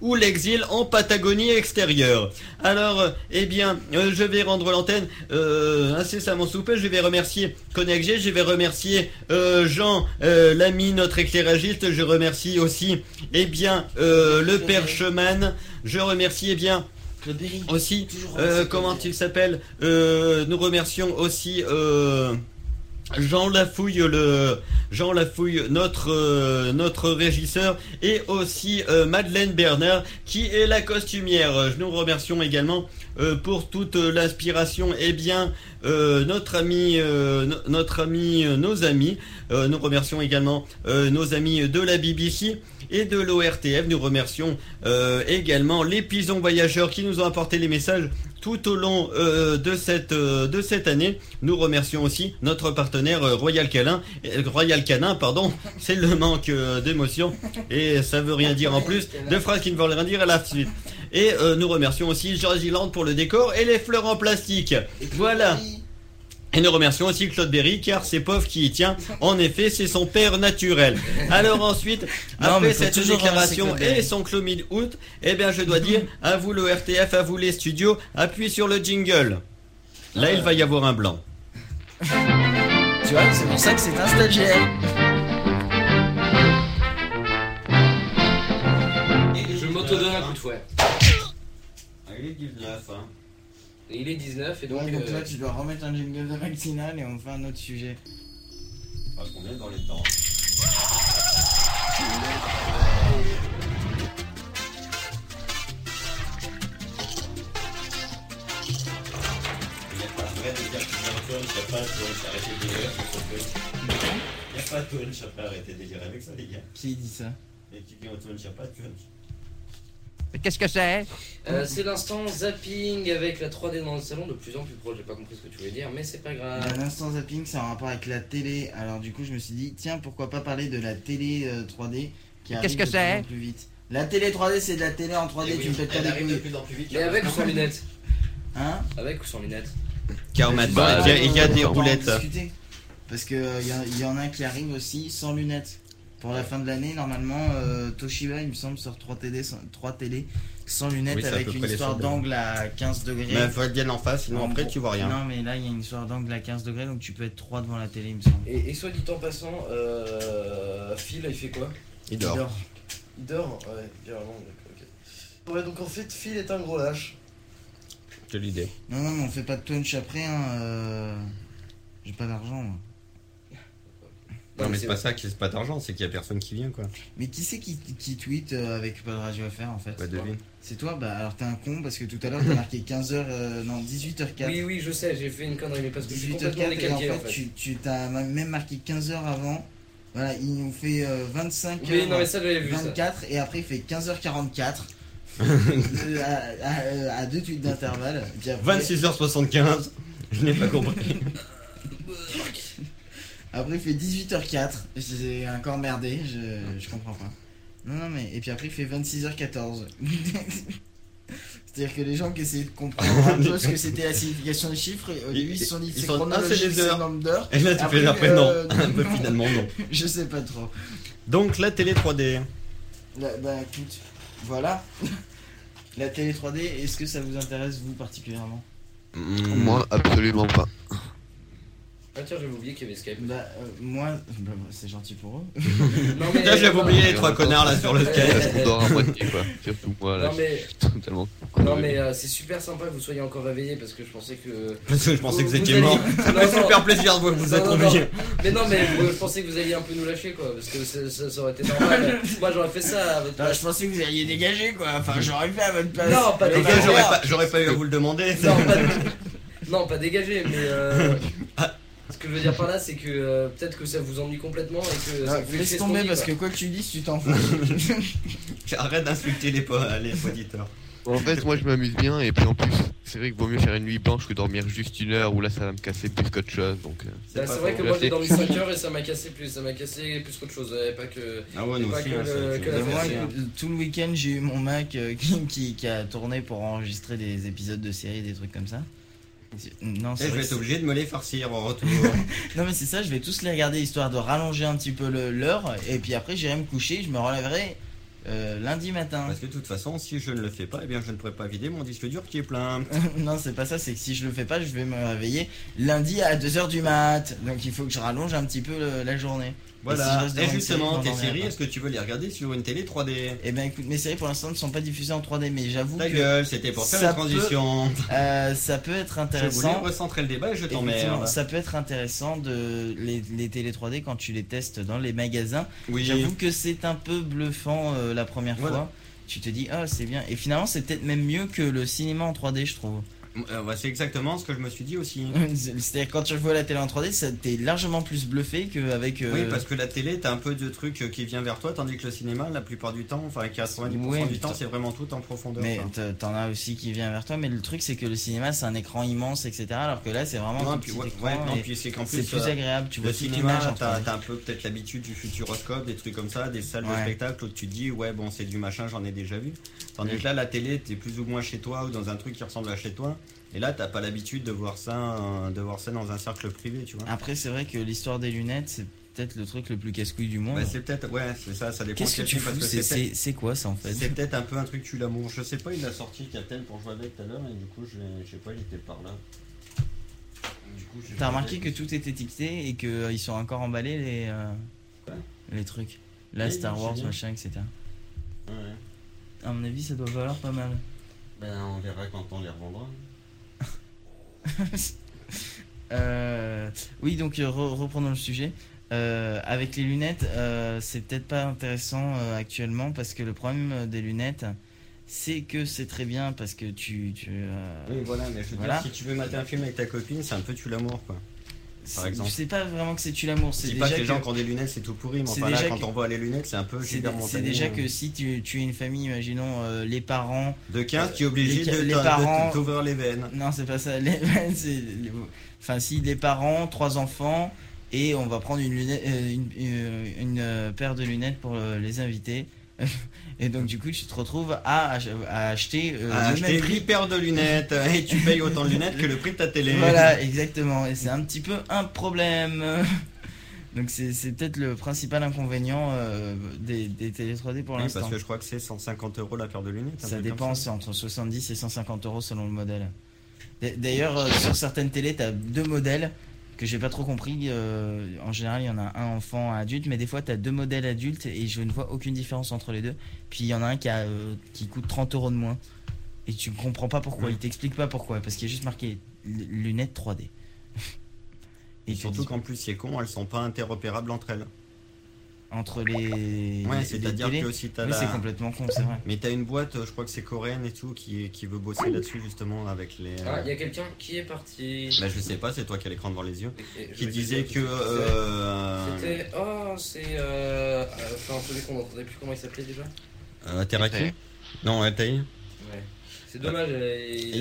ou l'exil en Patagonie extérieure. Alors, je vais rendre l'antenne incessamment sous peu. Je vais remercier ConnectG, je vais remercier Jean, l'ami, notre éclairagiste. Je remercie aussi, le père Cheman. Je remercie, aussi, comment il s'appelle, nous remercions aussi Jean Lafouille, notre régisseur, et aussi Madeleine Bernard qui est la costumière. Nous remercions également pour toute l'inspiration, nos amis. Nous remercions également nos amis de la BBC et de l'ORTF. Nous remercions également les pigeons voyageurs qui nous ont apporté les messages tout au long de cette année. Nous remercions aussi notre partenaire Royal Canin, c'est le manque d'émotion et ça veut rien dire en plus, de phrases qui ne veulent rien dire à la suite. Et nous remercions aussi Georgie pour le décor et les fleurs en plastique. Voilà. Et nous remercions aussi Claude Berry, car c'est pauvre qui y tient. En effet, c'est son père naturel. Alors ensuite, après cette déclaration et son Clomid Out, je dois dire, à vous le RTF, à vous les studios, appuyez sur le jingle. Là, il va y avoir un blanc. Tu vois, c'est pour ça que c'est un stagiaire. Je m'auto-donne un coup de fouet. Il est 19, hein. Et il est 19 et donc... là tu dois remettre un jingle de vaccinal et on fait un autre sujet. Parce qu'on est dans les temps. Il n'y a pas de vrai de dire que il n'y a pas de punch, arrêtez de délirer avec ce punch. Il n'y a pas de punch, après arrêtez de délirer avec ça les gars. Qui dit ça? Et qui dit au punch, il n'y a pas de punch. Mais qu'est-ce que c'est? C'est l'instant zapping avec la 3D dans le salon, de plus en plus proche. J'ai pas compris ce que tu voulais dire, mais c'est pas grave. L'instant zapping, c'est en rapport avec la télé. Alors du coup, je me suis dit, tiens, pourquoi pas parler de la télé 3D qui arrive qu'est-ce que de plus c'est en plus vite. La télé 3D, c'est de la télé en 3D, tu me pètes pas les couilles. Et avec ou sans lunettes? Hein? Avec ou sans lunettes? Car maintenant, il y a des roulettes. Parce que y en a un qui arrive aussi sans lunettes. Pour la fin de l'année, normalement, Toshiba, il me semble, sort 3 télé sans lunettes, oui, avec une histoire d'angle à 15 degrés. Mais il faut être bien en face, sinon après tu vois rien. Non, mais là, il y a une histoire d'angle à 15 degrés, donc tu peux être 3 devant la télé, il me semble. Et soit dit en passant, Phil, il fait quoi? Il dort. Il dort? Ouais, carrément, ok. Ouais, donc en fait, Phil est un gros lâche. C'est l'idée. Non, mais on fait pas de punch après, hein. J'ai pas d'argent, moi. Non, mais c'est pas ça, c'est pas d'argent, c'est qu'il y a personne qui vient, quoi. Mais qui c'est qui tweet avec pas de radio à faire, en fait? Bah, devine. C'est toi? Bah, alors t'es un con, parce que tout à l'heure t'as marqué 15h, non, 18h04. Oui, je sais, j'ai fait une connerie, mais parce que je suis 18h04, complètement décalqué, et en fait. Tu t'as même marqué 15h avant. Voilà, il nous fait 25h. Oui, non, mais ça, j'avais vu 24, ça. Et après il fait 15h44. à 2 tweets d'intervalle. 26h75, je n'ai pas compris. Après il fait 18h04, j'ai encore merdé, je comprends pas. Non mais, et puis après il fait 26h14. C'est-à-dire que les gens qui essaient de comprendre un peu ce que c'était la signification des chiffres, au début ils se sont dit c'est chronologique, c'est le nombre d'heures. Et là tu fais après non, un peu finalement non. Je sais pas trop. Donc la télé 3D. Bah écoute, voilà. La télé 3D, est-ce que ça vous intéresse vous particulièrement? Moi absolument pas. Ah tiens, j'avais oublié qu'il y avait Skype. Moi, c'est gentil pour eux. Non, mais, là j'avais oublié les 3 connards là sur le Skype. On dort à moitié quoi, surtout moi là. Non mais, totalement. Non mais c'est super sympa que vous soyez encore réveillés parce que je pensais que... Parce que je pensais que vous étiez mort. Ça m'a fait super plaisir de voir que vous êtes réveillés. Mais non mais je pensais que vous alliez un peu nous lâcher quoi, parce que ça aurait été normal. Moi j'aurais fait ça à votre place. Je pensais que vous alliez dégager quoi, enfin j'aurais fait à votre place. Non, pas dégager. J'aurais pas eu à vous le demander. Non, pas dégager, mais... Ce que je veux dire par là, c'est que peut-être que ça vous ennuie complètement et que ça vous fait laisse tomber parce que quoi que tu dis, tu t'en fous. Arrête d'insulter les auditeurs. En fait, moi je m'amuse bien et puis en plus, c'est vrai qu'il vaut mieux faire une nuit blanche que dormir juste 1 heure où là ça va me casser plus qu'autre chose. Donc, c'est vrai que moi j'ai dormi 5 heures et ça m'a cassé plus qu'autre chose. Pas que. Ah ouais, nous aussi. Moi, tout le week-end, j'ai eu mon Mac qui a tourné pour enregistrer des épisodes de séries, des trucs comme ça. Non, je vais être obligé de me les farcir en retour. Non mais c'est ça, je vais tous les regarder histoire de rallonger un petit peu l'heure et puis après j'irai me coucher, je me relèverai lundi matin. Parce que de toute façon, si je ne le fais pas, eh bien je ne pourrai pas vider mon disque dur qui est plein. Non, c'est pas ça, c'est que si je le fais pas, je vais me réveiller lundi à 2h du mat. Donc il faut que je rallonge un petit peu la journée. Voilà. si je reste Et devant une justement, série, je tes m'endormirai séries, pas. est-ce que tu veux les regarder sur une télé 3D? Eh ben écoute, mes séries pour l'instant ne sont pas diffusées en 3D, mais j'avoue Ta que gueule, c'était pour faire ça la transition. ça peut être Je voulais intéressant. recentrer le débat et je Effectivement, t'emmerde. ça peut être intéressant de les télé 3D quand tu les testes dans les magasins. Oui. J'avoue que c'est un peu bluffant la première Voilà. fois. Tu te dis ah c'est bien et finalement c'est peut-être même mieux que le cinéma en 3D je trouve. Bah, c'est exactement ce que je me suis dit aussi. C'est-à-dire quand tu vois la télé en 3D ça t'es largement plus bluffé qu'avec Oui, parce que la télé, t'as un peu de trucs qui vient vers toi, tandis que le cinéma, la plupart du temps, enfin 90% Ouais, du temps, mais c'est vraiment tout en profondeur. mais quoi. t'en as aussi qui vient vers toi mais le truc c'est que le cinéma c'est un écran immense etc alors que là c'est vraiment Non, un puis, petit ouais, écran ouais, non, et puis c'est qu'en c'est plus, plus agréable tu vois le toute cinéma, l'image en t'as 3D. un peu peut-être l'habitude du futuroscope, des trucs comme ça, des salles de Ouais. spectacle où tu te dis, ouais, bon, c'est du machin, j'en ai déjà vu. Tandis que là, la télé, t'es plus ou moins chez toi ou dans un truc qui ressemble à chez toi. Et là, t'as pas l'habitude de voir ça dans un cercle privé, tu vois. Après c'est vrai que l'histoire des lunettes c'est peut-être le truc le plus casse-couille du monde. Bah, c'est peut-être, ouais, c'est ça dépend. Qu'est-ce que quel tu film, parce fous que c'est peut-être- c'est quoi ça en fait? c'est peut-être un peu un truc tue l'amour. Je sais pas, il a sorti Captain pour jouer avec tout à l'heure et du coup, je sais pas, il était par là. Du coup, j'ai T'as pas remarqué fait- que tout est étiqueté et qu'ils sont encore emballés Quoi les trucs. Là Oui, Star oui, Wars c'est bien. machin etc. Ouais. À mon avis ça doit valoir pas mal. Ben, on verra quand on les revendra. Oui donc reprenons le sujet. Avec les lunettes c'est peut-être pas intéressant actuellement parce que le problème des lunettes c'est que c'est très bien parce que Oui, voilà, mais je veux Voilà. dire, si tu veux mater un film avec ta copine, c'est un peu tue l'amour, quoi. par exemple. Je sais pas vraiment que c'est tu l'amour Je c'est dis pas que déjà les gens qui ont des lunettes, c'est tout pourri, mais c'est enfin là, déjà quand que- on voit les lunettes, c'est un peu c'est Gilbert c'est Montagnier. déjà que si tu es une famille imaginons les parents. De 15 qui est obligé les de parents- t'ouvrir les veines. Non, c'est pas ça. Enfin, si les parents, 3 enfants, et on va prendre une, une paire de lunettes pour les inviter. Et donc, du coup, tu te retrouves à acheter le Acheter même prix. 8 paires de lunettes et tu payes autant de lunettes que le prix de ta télé. Voilà, exactement. Et c'est un petit peu un problème. Donc, c'est peut-être le principal inconvénient des télé 3D pour Oui, l'instant. parce que je crois que c'est 150 € la paire de lunettes. un Ça truc dépend, comme c'est entre 70 et 150 euros selon le modèle. D'ailleurs, sur certaines télés, t'as 2 modèles que j'ai pas trop compris. En général, il y en a un enfant, un adulte, mais des fois, t'as 2 modèles adultes et je ne vois aucune différence entre les deux. Puis il y en a un qui coûte 30 euros de moins et tu comprends pas pourquoi. Ouais. Il t'explique pas pourquoi parce qu'il y a juste marqué lunettes 3D. Et tu surtout dis- qu'en plus, c'est con, elles sont pas interopérables entre elles. entre les. Ouais, les c'est-à-dire télés. que si t'as Oui, la... c'est complètement con, c'est vrai. Mais t'as une boîte, je crois que c'est coréenne et tout, qui veut bosser là-dessus justement avec les... Ah, il y a quelqu'un qui est parti. Bah je sais pas, c'est toi qui as l'écran devant les yeux. Et Qui je- disait que... C'était. Oh, c'est. Enfin, celui qu'on n'entendait plus, comment il s'appelait déjà? Teraki Altaïr. Non, Altaïr. Ouais. C'est dommage. Et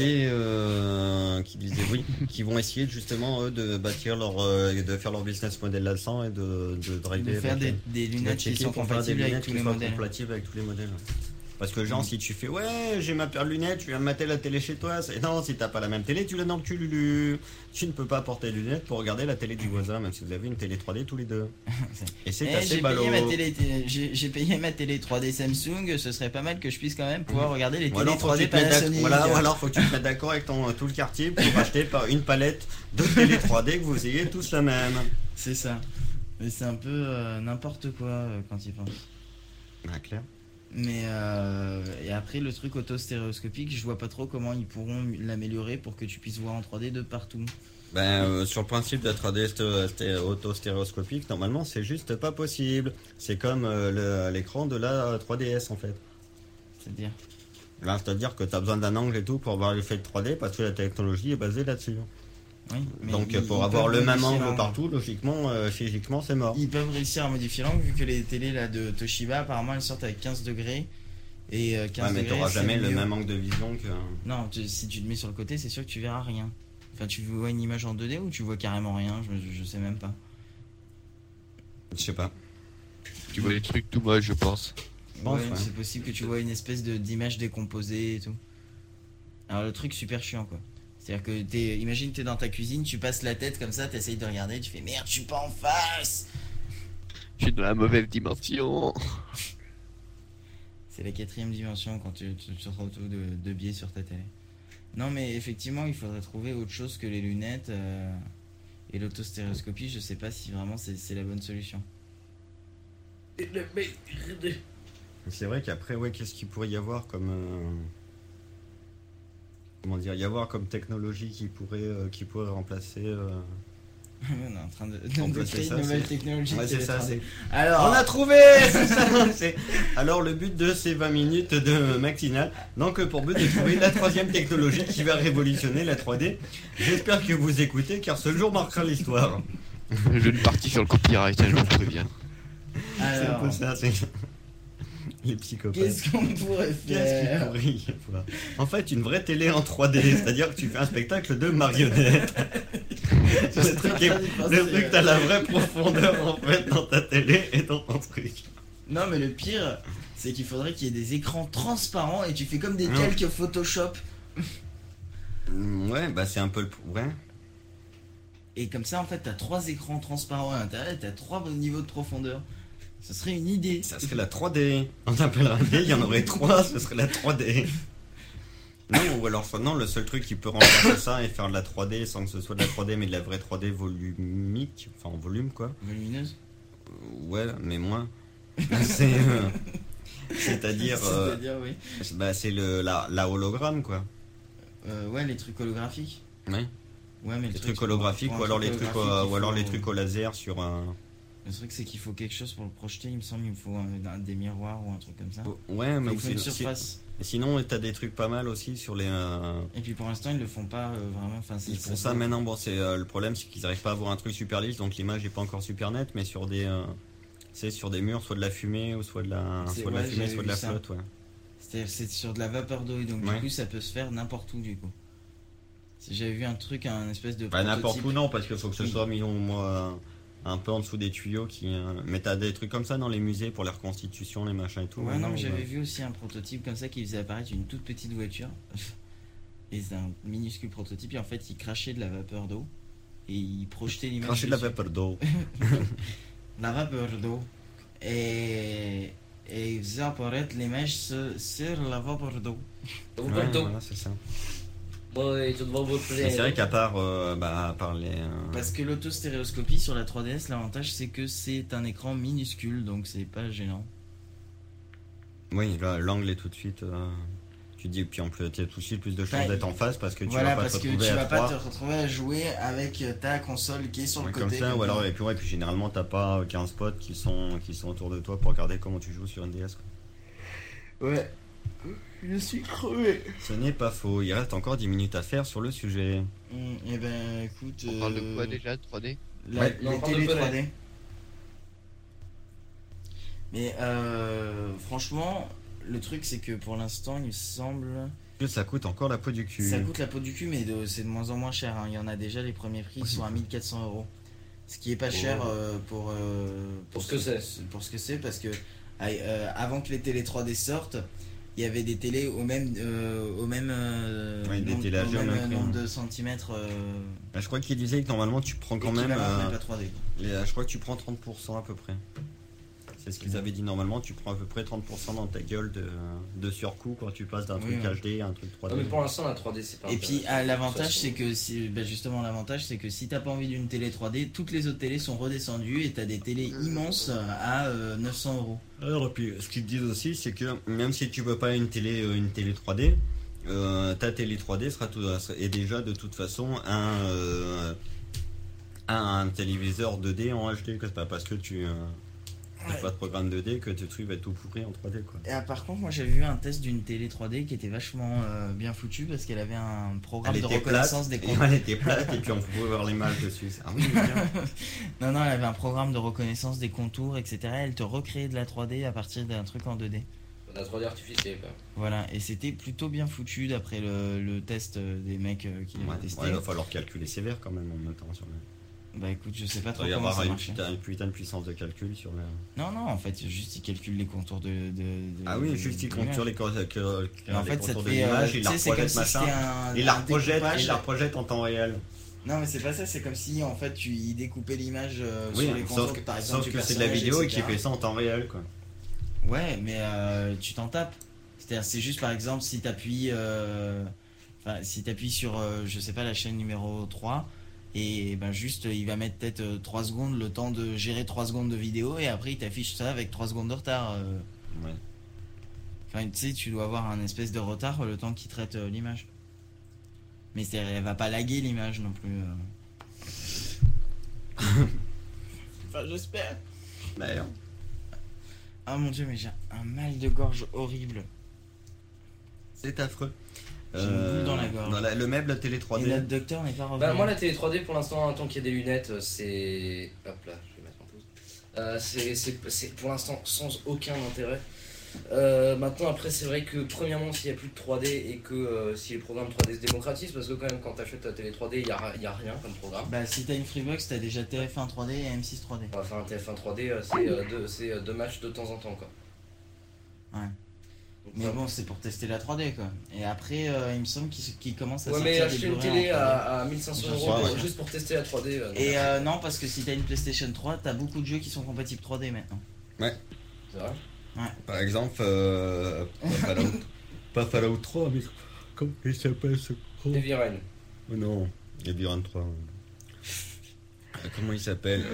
qui disait oui, qui vont essayer justement eux, de bâtir de faire leur business model là-dedans et de driver De faire avec des de lunettes qui checker sont pour faire des compatibles avec lunettes tous qui les soient modèles. compatibles avec tous les modèles. Parce que genre si tu fais ouais j'ai ma paire de lunettes, tu viens de mater la télé chez toi, c'est non si t'as pas la même télé tu l'as dans le cul Lulu. Tu ne peux pas porter les lunettes pour regarder la télé du voisin même si vous avez une télé 3D tous les deux. Et c'est Eh, assez j'ai ballot. payé ma télé, j'ai payé ma télé 3D Samsung, ce serait pas mal que je puisse quand même pouvoir regarder les Ou télé alors, faut que 3D tu te mettes Panasonic. voilà, ou alors faut que tu te mettes d'accord avec tout le quartier pour acheter une palette de télé 3D que vous ayez tous la même. C'est ça. Mais c'est un peu n'importe quoi quand il pense. Ah, clair. Mais et après le truc auto-stéréoscopique, je vois pas trop comment ils pourront l'améliorer pour que tu puisses voir en 3D de partout. Sur le principe de la 3D auto-stéréoscopique, normalement c'est juste pas possible. C'est comme l'écran de la 3DS en fait. C'est-à-dire Là, c'est-à-dire que tu as besoin d'un angle et tout pour avoir l'effet de 3D parce que la technologie est basée là-dessus. oui. mais Donc ils pour avoir peuvent le même modifier angle l'angle. partout, logiquement, physiquement c'est mort. Ils peuvent réussir à modifier l'angle vu que les télés là de Toshiba apparemment elles sortent avec 15 degrés et 15 Ouais, mais degrés. t'auras c'est jamais le mieux. même angle de vision que... Non, si tu te mets sur le côté, c'est sûr que tu verras rien. Enfin, tu vois une image en 2D ou tu vois carrément rien, je sais même pas. Je sais pas. Tu vois des trucs tout moches, je pense. pense, Ouais, ouais. c'est possible que tu vois une espèce d'image décomposée et tout. Alors le truc super chiant quoi. C'est-à-dire que imagine t'es dans ta cuisine, tu passes la tête comme ça, t'essayes de regarder, tu fais merde, je suis pas en face. Je suis dans la mauvaise dimension. C'est la 4ème dimension quand tu te retrouves de biais sur ta télé. Non, mais effectivement, il faudrait trouver autre chose que les lunettes et l'autostéréoscopie. Je sais pas si vraiment c'est la bonne solution. C'est vrai qu'après, ouais, qu'est-ce qu'il pourrait y avoir comme. Comment dire, y avoir comme technologie qui pourrait remplacer. On est en train de Remplacer créer ça, une nouvelle c'est- technologie. Ouais, de c'est ça, télétravail. c'est. Alors, On a trouvé c'est ça, c'est- Alors, le but de ces 20 minutes de matinale, donc pour but de trouver la 3e technologie qui va révolutionner la 3D. J'espère que vous écoutez, car ce jour marquera l'histoire. Je ne partis sur le copyright, hein, je vous préviens. C'est un alors peu ça, c'est. Les psychopathes. qu'est-ce qu'on pourrait Qu'est-ce qu'il faire? pourrait y avoir En fait, une vraie télé en 3D, c'est-à-dire que tu fais un spectacle de marionnettes. Le truc, le truc, t'as la vraie profondeur en fait dans ta télé et dans ton truc. Non, mais le pire, c'est qu'il faudrait qu'il y ait des écrans transparents et tu fais comme des Non. calques Photoshop. Ouais, bah c'est un peu le. Ouais. Et comme ça, en fait, t'as 3 écrans transparents à l'intérieur et t'as 3 niveaux de profondeur. Ce serait une idée. Ça serait la 3D. On appellera un D, il y en aurait 3, ce serait la 3D. Non, ou alors non, le seul truc qui peut remplacer ça et faire de la 3D sans que ce soit de la 3D mais de la vraie 3D volumique, enfin en volume quoi. Volumineuse. Ouais, mais moins. C'est, c'est-à-dire, C'est-à-dire, oui. bah, c'est la hologramme quoi. Ouais, les trucs holographiques. Ouais. Ouais, mais Les trucs holographiques pour ou un alors les truc trucs holographique, ou alors il les faut- trucs au laser sur un. Le truc, c'est qu'il faut quelque chose pour le projeter. Il me semble qu'il faut des miroirs ou un truc comme ça. Ouais, mais Il faut une sinon- surface. sinon t'as des trucs pas mal aussi sur les. Et puis pour l'instant, ils le font pas vraiment. Enfin, Ils font ça maintenant. Bon, c'est le problème, c'est qu'ils arrivent pas à avoir un truc super lisse, donc l'image est pas encore super nette, mais sur des, c'est sur des murs, soit de la fumée ou soit de la, C'est- soit de la ouais, fumée, j'avais soit de la vu ça. flotte, ouais. C'est-à-dire c'est sur de la vapeur d'eau et donc Ouais. du coup, ça peut se faire n'importe où du coup. Si j'avais vu un truc, un espèce de. Bah n'importe prototype. où non, parce qu'il faut que ce Oui. soit mis au moins un peu en dessous des tuyaux qui. Mais t'as des trucs comme ça dans les musées pour les reconstitutions, les machins et tout. Ouais, non, mais ouais. j'avais vu aussi un prototype comme ça qui faisait apparaître une toute petite voiture. Et c'est un minuscule prototype. Et en fait, il crachait de la vapeur d'eau. Et il projetait l'image. Cracher de la dessus. vapeur d'eau. La vapeur d'eau. Et il faisait apparaître l'image sur la vapeur d'eau. Vous Ouais, parlez de voilà, c'est ça. Ouais, tout devant votre Mais c'est vrai qu'à part, à part les. Parce que l'autostéréoscopie sur la 3DS, l'avantage c'est que c'est un écran minuscule, donc c'est pas gênant. Oui, là, l'angle est tout de suite. Tu dis, puis en plus, tu as tout de suite plus de chances Ouais. d'être en face parce que tu Voilà, vas pas parce te que retrouver tu à vas 3. pas te retrouver à jouer avec ta console qui est sur le Ouais, côté. comme ça, ou alors, et puis généralement, t'as pas 15 potes qui sont autour de toi pour regarder comment tu joues sur une DS. Quoi. Ouais. Je suis crevé. Ce n'est pas faux, il reste encore 10 minutes à faire sur le sujet. Et ben écoute. On parle de quoi déjà, 3D? Ouais, non, on les parle télé de Pelé. 3D. Mais franchement, le truc c'est que pour l'instant, il me semble. Que ça coûte encore la peau du cul. Ça coûte la peau du cul, mais c'est de moins en moins cher. Hein. Il y en a déjà, les premiers prix ils sont à 1400 €. Ce qui est pas cher pour ce que c'est. Pour ce que c'est, parce que avant que les télé 3D sortent, il y avait des télés au même Oui, des nombre, télé au HD au même prix, nombre hein. de centimètres. Bah, je crois qu'il disait que normalement tu prends quand même. équivalent, mais pas 3D. Je crois que tu prends 30% à peu près. C'est ce qu'ils avaient dit normalement, tu prends à peu près 30% dans ta gueule de surcoût quand tu passes d'un truc Oui, HD à un truc 3D. Non, mais pour l'instant, la 3D, c'est pas Et puis intéressant. l'avantage Ça, c'est que justement l'avantage c'est que si t'as pas envie d'une télé 3D, toutes les autres télés sont redescendues et t'as des télés immenses à 900 €. Alors, puis ce qu'ils disent aussi, c'est que même si tu veux pas une télé 3D, ta télé 3D est déjà de toute façon un téléviseur 2D en HD. C'est pas parce que tu n'as pas de programme 2D que ton truc va être tout pourri en 3D. Quoi. Et par contre, moi j'avais vu un test d'une télé 3D qui était vachement bien foutue parce qu'elle avait un programme de reconnaissance des contours. Elle était plate et puis on pouvait voir l'image dessus. Ah oui, bien. Non, elle avait un programme de reconnaissance des contours, etc. Elle te recréait de la 3D à partir d'un truc en 2D. La 3D artificielle, quoi. Voilà, et c'était plutôt bien foutu d'après le test des mecs qui Ouais, l'avaient testé. il va falloir calculer sévère quand même en même temps. Sur le... Bah écoute, je sais pas Il trop doit y comment avoir ça une marchait. putain de puissance de calcul sur le. Non, en fait, juste ils calculent les contours de Ah oui, juste il compte sur les contours Et en fait, ça te de fait. l'image, il Tu la sais, c'est comme projette si machin, c'était un. il la un projette, découpage. il la projette en temps réel. Non, mais c'est pas ça, c'est comme si en fait tu y découpais l'image Oui, sur les contours, sauf que, par exemple, sauf du que c'est de la personnage, vidéo et etc. qui fait ça en temps réel quoi. Ouais, mais tu t'en tapes. C'est-à-dire, c'est juste par exemple si t'appuies sur, je sais pas, la chaîne numéro 3, et ben juste il va mettre peut-être 3 secondes le temps de gérer 3 secondes de vidéo, et après il t'affiche ça avec 3 secondes de retard. Ouais. Enfin, tu sais, tu dois avoir un espèce de retard le temps qu'il traite l'image. Mais elle va pas laguer l'image non plus. Enfin, j'espère. D'ailleurs. Ah mon dieu, mais j'ai un mal de gorge horrible. C'est affreux. J'ai une boule dans la gorge. Le meuble télé Et 3D. notre docteur n'est pas revenu. Bah moi la télé 3D pour l'instant, tant qu'il y a des lunettes, c'est... Hop là, je vais mettre en pause. C'est pour l'instant sans aucun intérêt. Maintenant après c'est vrai que premièrement s'il n'y a plus de 3D et que si les programmes 3D se démocratisent, parce que quand même quand t'achètes ta télé 3D il y a rien comme programme. Bah si t'as une Freebox, t'as déjà TF1 3D et M6 3D. Enfin un TF1 3D c'est deux matchs de temps en temps quoi. Ouais. Donc, Mais bon, c'est pour tester la 3D quoi. Et après, il me semble qu'il commence à ouais sortir mais des acheter une Blu-ray télé en 3D. à 1500 Je euros crois, ouais. juste pour tester la 3D. Et non, parce que si t'as une PlayStation 3, t'as beaucoup de jeux qui sont compatibles 3D maintenant. C'est vrai. Par exemple, pas Fallout 3, mais comment il s'appelle ce con? Heavy Rain. Oh non, Heavy Rain 3. Comment il s'appelle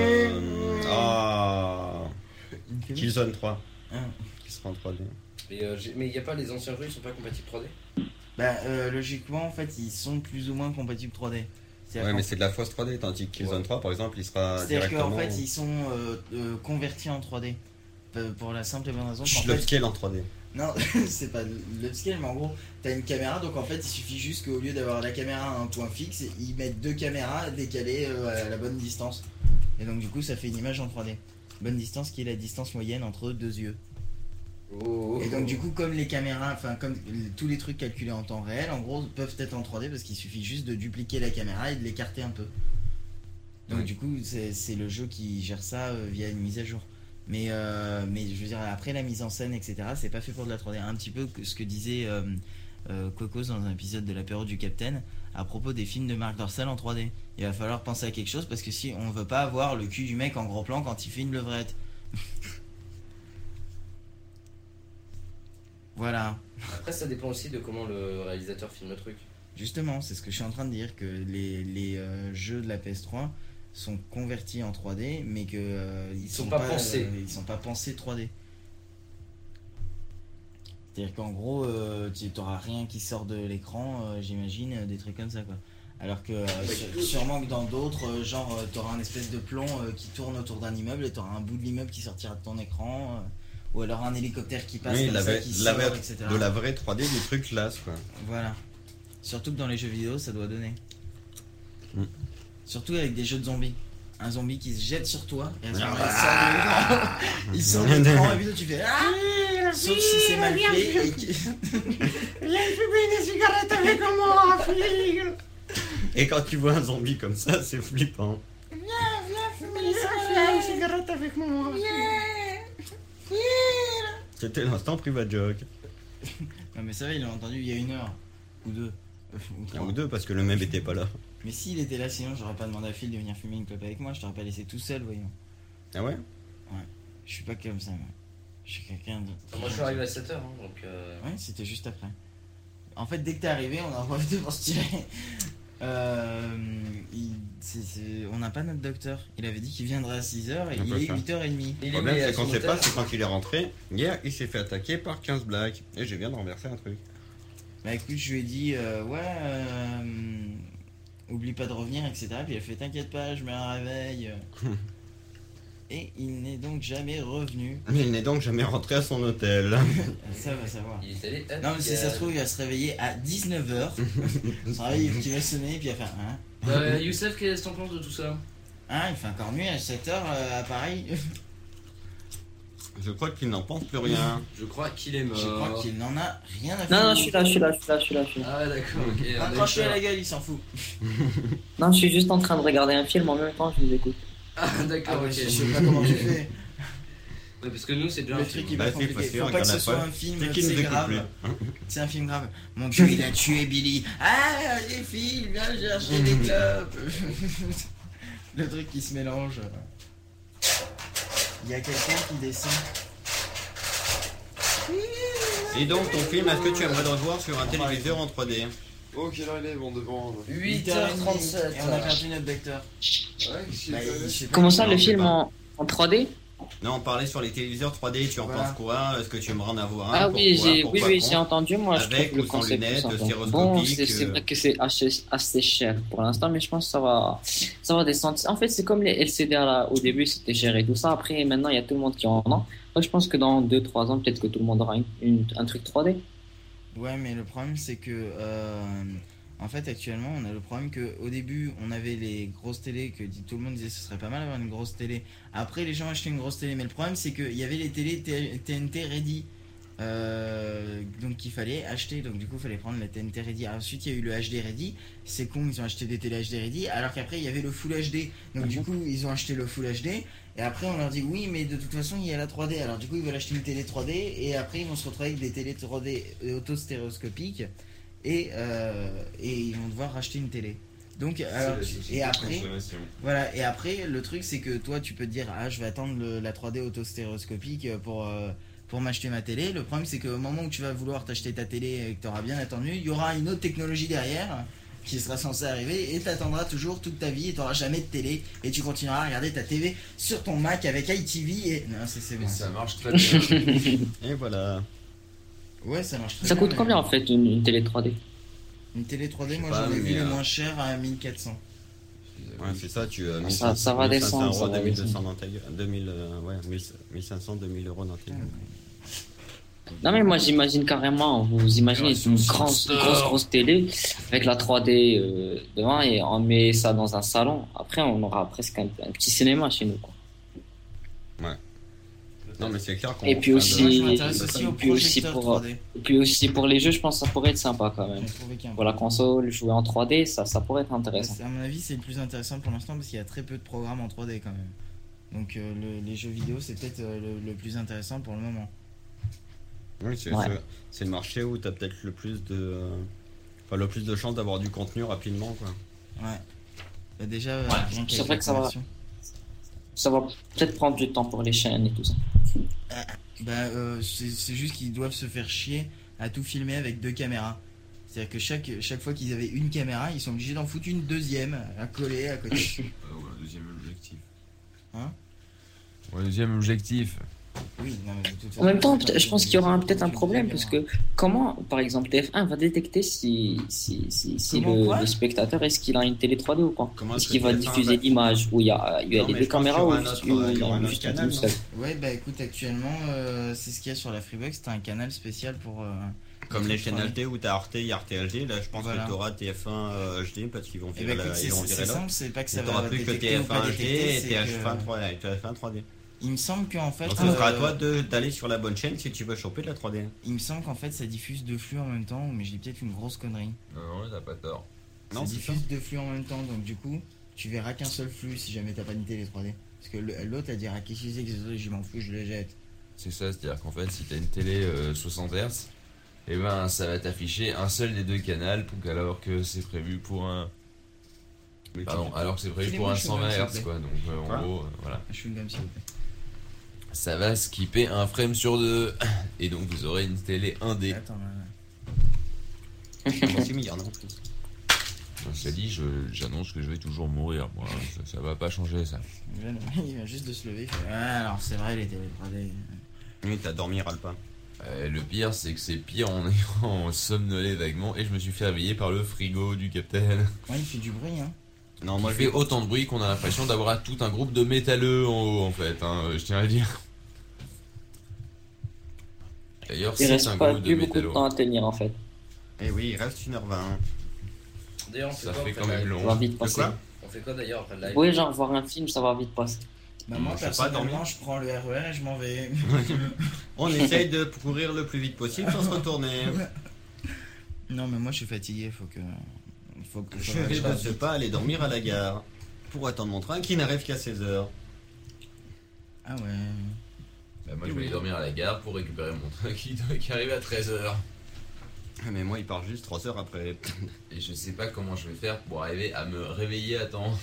Killzone 3. Ah. Qui sera en 3D. Mais il n'y a pas les anciens jeux, ils sont pas compatibles 3D. Bah logiquement en fait ils sont plus ou moins compatibles 3D. Ouais, mais c'est de la fausse 3D, tandis que Killzone 3 par exemple il sera C'est-à-dire directement. qu'en fait ils sont convertis en 3D. Pour la simple et bonne raison qu'en fait... L'upscale en 3D. Non, c'est pas l'upscale, mais en gros, t'as une caméra, donc en fait, il suffit juste qu'au lieu d'avoir la caméra à un point fixe, ils mettent 2 caméras décalées à la bonne distance. Et donc, du coup, ça fait une image en 3D. Bonne distance qui est la distance moyenne entre 2 yeux. Et donc, du coup, comme les caméras, enfin, comme tous les trucs calculés en temps réel, en gros, peuvent être en 3D parce qu'il suffit juste de dupliquer la caméra et de l'écarter un peu. Donc, Ouais. du coup, c'est le jeu qui gère ça via une mise à jour. Mais je veux dire, après la mise en scène, etc., c'est pas fait pour de la 3D. Un petit peu ce que disait Cocos dans un épisode de l'apéro du Capitaine à propos des films de Marc Dorcel en 3D. Il va falloir penser à quelque chose parce que si on veut pas avoir le cul du mec en gros plan quand il fait une levrette. Voilà. Après ça dépend aussi de comment le réalisateur filme le truc. Justement, c'est ce que je suis en train de dire, que les jeux de la PS3 sont convertis en 3D, mais que ils sont pas pensés. Ils sont pas pensés 3D. C'est-à-dire qu'en gros, tu n'auras rien qui sort de l'écran, j'imagine, des trucs comme ça quoi. Alors que sûrement que dans d'autres, genre, tu auras un espèce de plomb qui tourne autour d'un immeuble et tu auras un bout de l'immeuble qui sortira de ton écran, ou alors un hélicoptère qui passe Oui, comme ça, qui sort, etc. de la vraie 3D, du truc classe quoi. Voilà. Surtout que dans les jeux vidéo, ça doit donner. Mm. Surtout avec des jeux de zombies. Un zombie qui se jette sur toi et à ce moment-là, il sort de l'écran et puis toi, tu fais ah. Sauf si c'est mal fait et que... Viens fumer des cigarettes avec moi, flic. Et quand tu vois un zombie comme ça, c'est flippant. Viens fumer des cigarettes avec moi. C'était l'instant private joke. Non mais ça va, il l'a entendu il y a 1 heure. Ou 2. Ou 2 parce que le même était pas là. Mais s'il était là, sinon j'aurais pas demandé à Phil de venir fumer une clope avec moi, je t'aurais pas laissé tout seul, voyons. Ah ouais? Je suis pas comme ça, moi. Je suis quelqu'un de... Moi je suis arrivé à 7h, donc... Ouais, c'était juste après. En fait, dès que t'es arrivé, on a profité pour se tirer. On n'a pas notre docteur. Il avait dit qu'il viendrait à 6h et On il peut est faire. 8h30. Le problème c'est qu'on sait pas, c'est quand il est rentré. Hier, il s'est fait attaquer par 15 blagues. Et je viens de renverser un truc. Bah écoute, je lui ai dit, oublie pas de revenir, etc. Puis il a fait, t'inquiète pas, je mets un réveil. Et il n'est donc jamais revenu. Il n'est donc jamais rentré à son hôtel. Ça va savoir. Il est allé... Non mais si ça se trouve, il va se réveiller à 19h. Son réveil qui va sonner, puis il va faire, hein. Youssef, qu'est-ce que t'en penses de tout ça? Hein, il fait encore nuit à 7h à Paris. Je crois qu'il n'en pense plus rien. Je crois qu'il est mort. Je crois qu'il n'en a rien à foutre. Non, je suis là. Ah d'accord, ok. Accroche-lui à la gueule, il s'en fout. Non, je suis juste en train de regarder un film en même temps, je vous écoute. Ah Ah d'accord, ouais, ok. je sais pas comment tu fais. Ouais, parce que nous c'est déjà Le un truc film. il Bah, va si, compliqué. parce que Faut pas que ce regarde soit pas. un film, C'est qui nous c'est écoute grave. plus. C'est un film grave. Mon dieu, il a tué Billy. Ah, les filles, viens chercher des clopes. Le truc qui se mélange. Il y a quelqu'un qui descend. Et donc ton film, est-ce que tu aimerais le revoir sur un téléviseur en 3D? Oh, quelle heure il est, bon devant. 8h37. Et on a perdu notre vecteur. Ouais, Bah, je sais pas. Comment ça, Non, le je sais film pas. en 3D? Non, on parlait sur les téléviseurs 3D, tu en Voilà. penses quoi? Est-ce que tu aimerais en avoir un? Ah oui, Pourquoi? oui, Pourquoi oui, pas? j'ai entendu. Moi, je Avec trouve le ou sans concept lunettes, tout ça. stéréoscopique, Bon, c'est vrai que c'est assez cher pour l'instant, mais je pense que ça va descendre. En fait, c'est comme les LCD au début, c'était cher et tout ça. Après, maintenant, il y a tout le monde qui en a. Donc, je pense que dans 2-3 ans, peut-être que tout le monde aura un truc 3D. Ouais, mais le problème c'est que en fait actuellement on a le problème que au début on avait les grosses télés que tout le monde disait ce serait pas mal d'avoir une grosse télé. Après les gens achetaient une grosse télé, mais le problème c'est qu'il y avait les télés TNT ready. Donc qu'il fallait acheter, donc du coup il fallait prendre la TNT ready. Ensuite il y a eu le HD ready, c'est con, ils ont acheté des télé HD ready, alors qu'après il y avait le full HD, donc du coup ils ont acheté le full HD, et après on leur dit oui mais de toute façon il y a la 3D, alors du coup ils veulent acheter une télé 3D, et après ils vont se retrouver avec des télé 3D auto-stéréoscopiques, et ils vont devoir racheter une télé. Donc alors, et après voilà, et après le truc c'est que toi tu peux te dire ah je vais attendre la 3D auto-stéréoscopique pour m'acheter ma télé. Le problème c'est qu'au moment où tu vas vouloir t'acheter ta télé et que tu auras bien attendu, il y aura une autre technologie derrière qui sera censée arriver, et t'attendras toujours toute ta vie et t'auras jamais de télé, et tu continueras à regarder ta TV sur ton Mac avec ITV et... Non c'est bon. Mais ça marche très bien. Et voilà. Ouais ça marche très Ça bien, coûte mais combien en fait une télé 3D? Une télé 3D, moi pas, j'en ai vu mais, le moins cher à 1400. Ouais, c'est ça, tu as Ça va descendre, ça va 2200 descendre. dans ta gueule. 2000, ouais, 1500, 2000 euros dans ta gueule. Non mais moi j'imagine carrément, vous imaginez une grosse télé avec la 3D devant et on met ça dans un salon. Après on aura presque un petit cinéma chez nous quoi. Non, mais c'est clair qu'on. Et puis Moi aussi- je m'intéresse aussi et au puis aussi projecteur pour, 3D. Et puis aussi pour les jeux je pense que ça pourrait être sympa quand même. J'ai trouvé qu'il y a un Pour la console, jouer en 3D, ça pourrait être intéressant. À mon avis, c'est le plus intéressant pour l'instant parce qu'il y a très peu de programmes en 3D quand même. Donc les jeux vidéo, c'est peut-être le plus intéressant pour le moment. Oui, c'est Ouais. c'est le marché où tu as peut-être le plus de. Enfin, le plus de chances d'avoir du contenu rapidement, quoi. Ouais. Bah, déjà, rien C'est qu'avec vrai la que ça va. conversion. Ça va peut-être prendre du temps pour les chaînes et tout ça. Bah, c'est juste qu'ils doivent se faire chier à tout filmer avec 2 caméras. C'est-à-dire que chaque fois qu'ils avaient une caméra, ils sont obligés d'en foutre une deuxième à coller à côté. Ouais, deuxième objectif. Hein? Ouais, deuxième objectif. Oui, non, mais de toute façon, En même temps, c'est pas- je pense qu'il y aura peut-être un une problème deuxième parce caméra. que comment, par exemple, TF1 va détecter si Comment, quoi le spectateur est-ce qu'il a une télé 3D ou pas? Comment Est-ce est-ce qu'il que va TF1 diffuser va- l'image où il y a Non, les mais deux je pense caméras qu'il y ou aura un autre- il y aura un autre canal, une non seule? Ouais, bah écoute, actuellement, c'est ce qu'il y a sur la Freebox. T'as un canal spécial pour. Comme les chaînes 3D. HD où t'as Arte, il y a Arte HD. Là, je pense Voilà. que t'auras TF1 HD parce qu'ils vont Et virer bah écoute, ils vont c'est virer là. simple, c'est pas que ça Et va t'auras plus que détecter ou pas TF1 HD détecter, et c'est TF1 que- 3D. TF1 3D. Il me semble qu'en fait. Donc ce sera à toi d'aller sur la bonne chaîne si tu veux choper de la 3D. Il me semble qu'en fait ça diffuse 2 flux en même temps, mais j'ai peut-être une grosse connerie. Non, non, t'as pas tort. Non, Ça c'est ça. diffuse 2 flux en même temps, donc du coup, tu verras qu'un seul flux si jamais t'as pas une télé 3D. Parce que l'autre elle dira qu'est-ce que c'est que ça, je m'en fous, je le jette. C'est ça, c'est-à-dire qu'en fait, si t'as une télé 60 Hz, et ben ça va t'afficher un seul des deux canaux, donc alors que c'est prévu pour un. Pardon, alors que c'est prévu pour un 120 Hz, quoi. Donc Quoi en gros, voilà. Je suis une gomme s'il vous plaît. Ça va skipper un frame sur 2. Et donc vous aurez une télé 1D. Attends, C'est aussi milliard, non? Je t'ai dit, j'annonce que je vais toujours mourir. Moi, ça va pas changer ça. il vient juste de se lever. Il fait, ah, alors c'est vrai, les télé 3D. Oui, t'as dormi, râle pas. Le pire, c'est que c'est pire en ayant somnolé vaguement et je me suis fait réveiller par le frigo du capitaine. Ouais, il fait du bruit, hein. Non, Il moi je fait vais. autant de bruit qu'on a l'impression d'avoir tout un groupe de métalleux en haut en fait, hein, je tiens à le dire. D'ailleurs, Il c'est reste un pas groupe de plus beaucoup de métalleux. temps à tenir en fait. Eh oui, il reste 1h20. D'ailleurs, on fait Ça quoi fait après quand le même live Ça va long. vite De passer. quoi? On fait quoi d'ailleurs après le live? Oui, genre voir un film, ça va vite passer. Bah, moi Je sais pas, personnellement, dormir. je prends le RER et je m'en vais. On essaye de courir le plus vite possible sans se retourner. Non, mais moi je suis fatigué, faut que. Je vais de ce pas aller dormir à la gare pour attendre mon train qui n'arrive qu'à 16h. Ah ouais. Bah, moi, je vais aller dormir à la gare pour récupérer mon train qui arrive à 13h. Mais moi, il part juste 3 heures après. Et je sais pas comment je vais faire pour arriver à me réveiller à temps.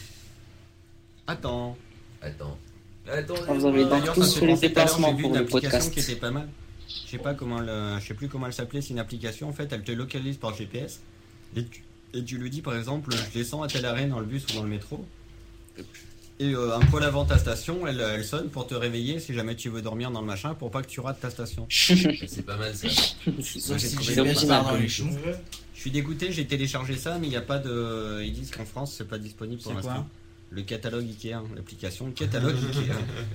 Attends. Attends. Vous avez donc D'ailleurs, tous ça me fait fait les penser tout à l'heure, déplacements j'ai vu pour une le application podcast. qui était pas mal. je sais pas je sais plus comment elle s'appelait, c'est une application en fait, elle te localise par GPS et tu lui dis par exemple je descends à telle arrêt dans le bus ou dans le métro et un poil avant ta station, elle sonne pour te réveiller si jamais tu veux dormir dans le machin pour pas que tu rates ta station. C'est pas mal ça. Sauf si trouvé GPS ça part pas dans les mal. choux. Je suis dégoûté, j'ai téléchargé ça mais il y a pas de, ils disent qu'en France c'est pas disponible pour C'est quoi l'instant. Le catalogue Ikea, l'application catalogue Ikea.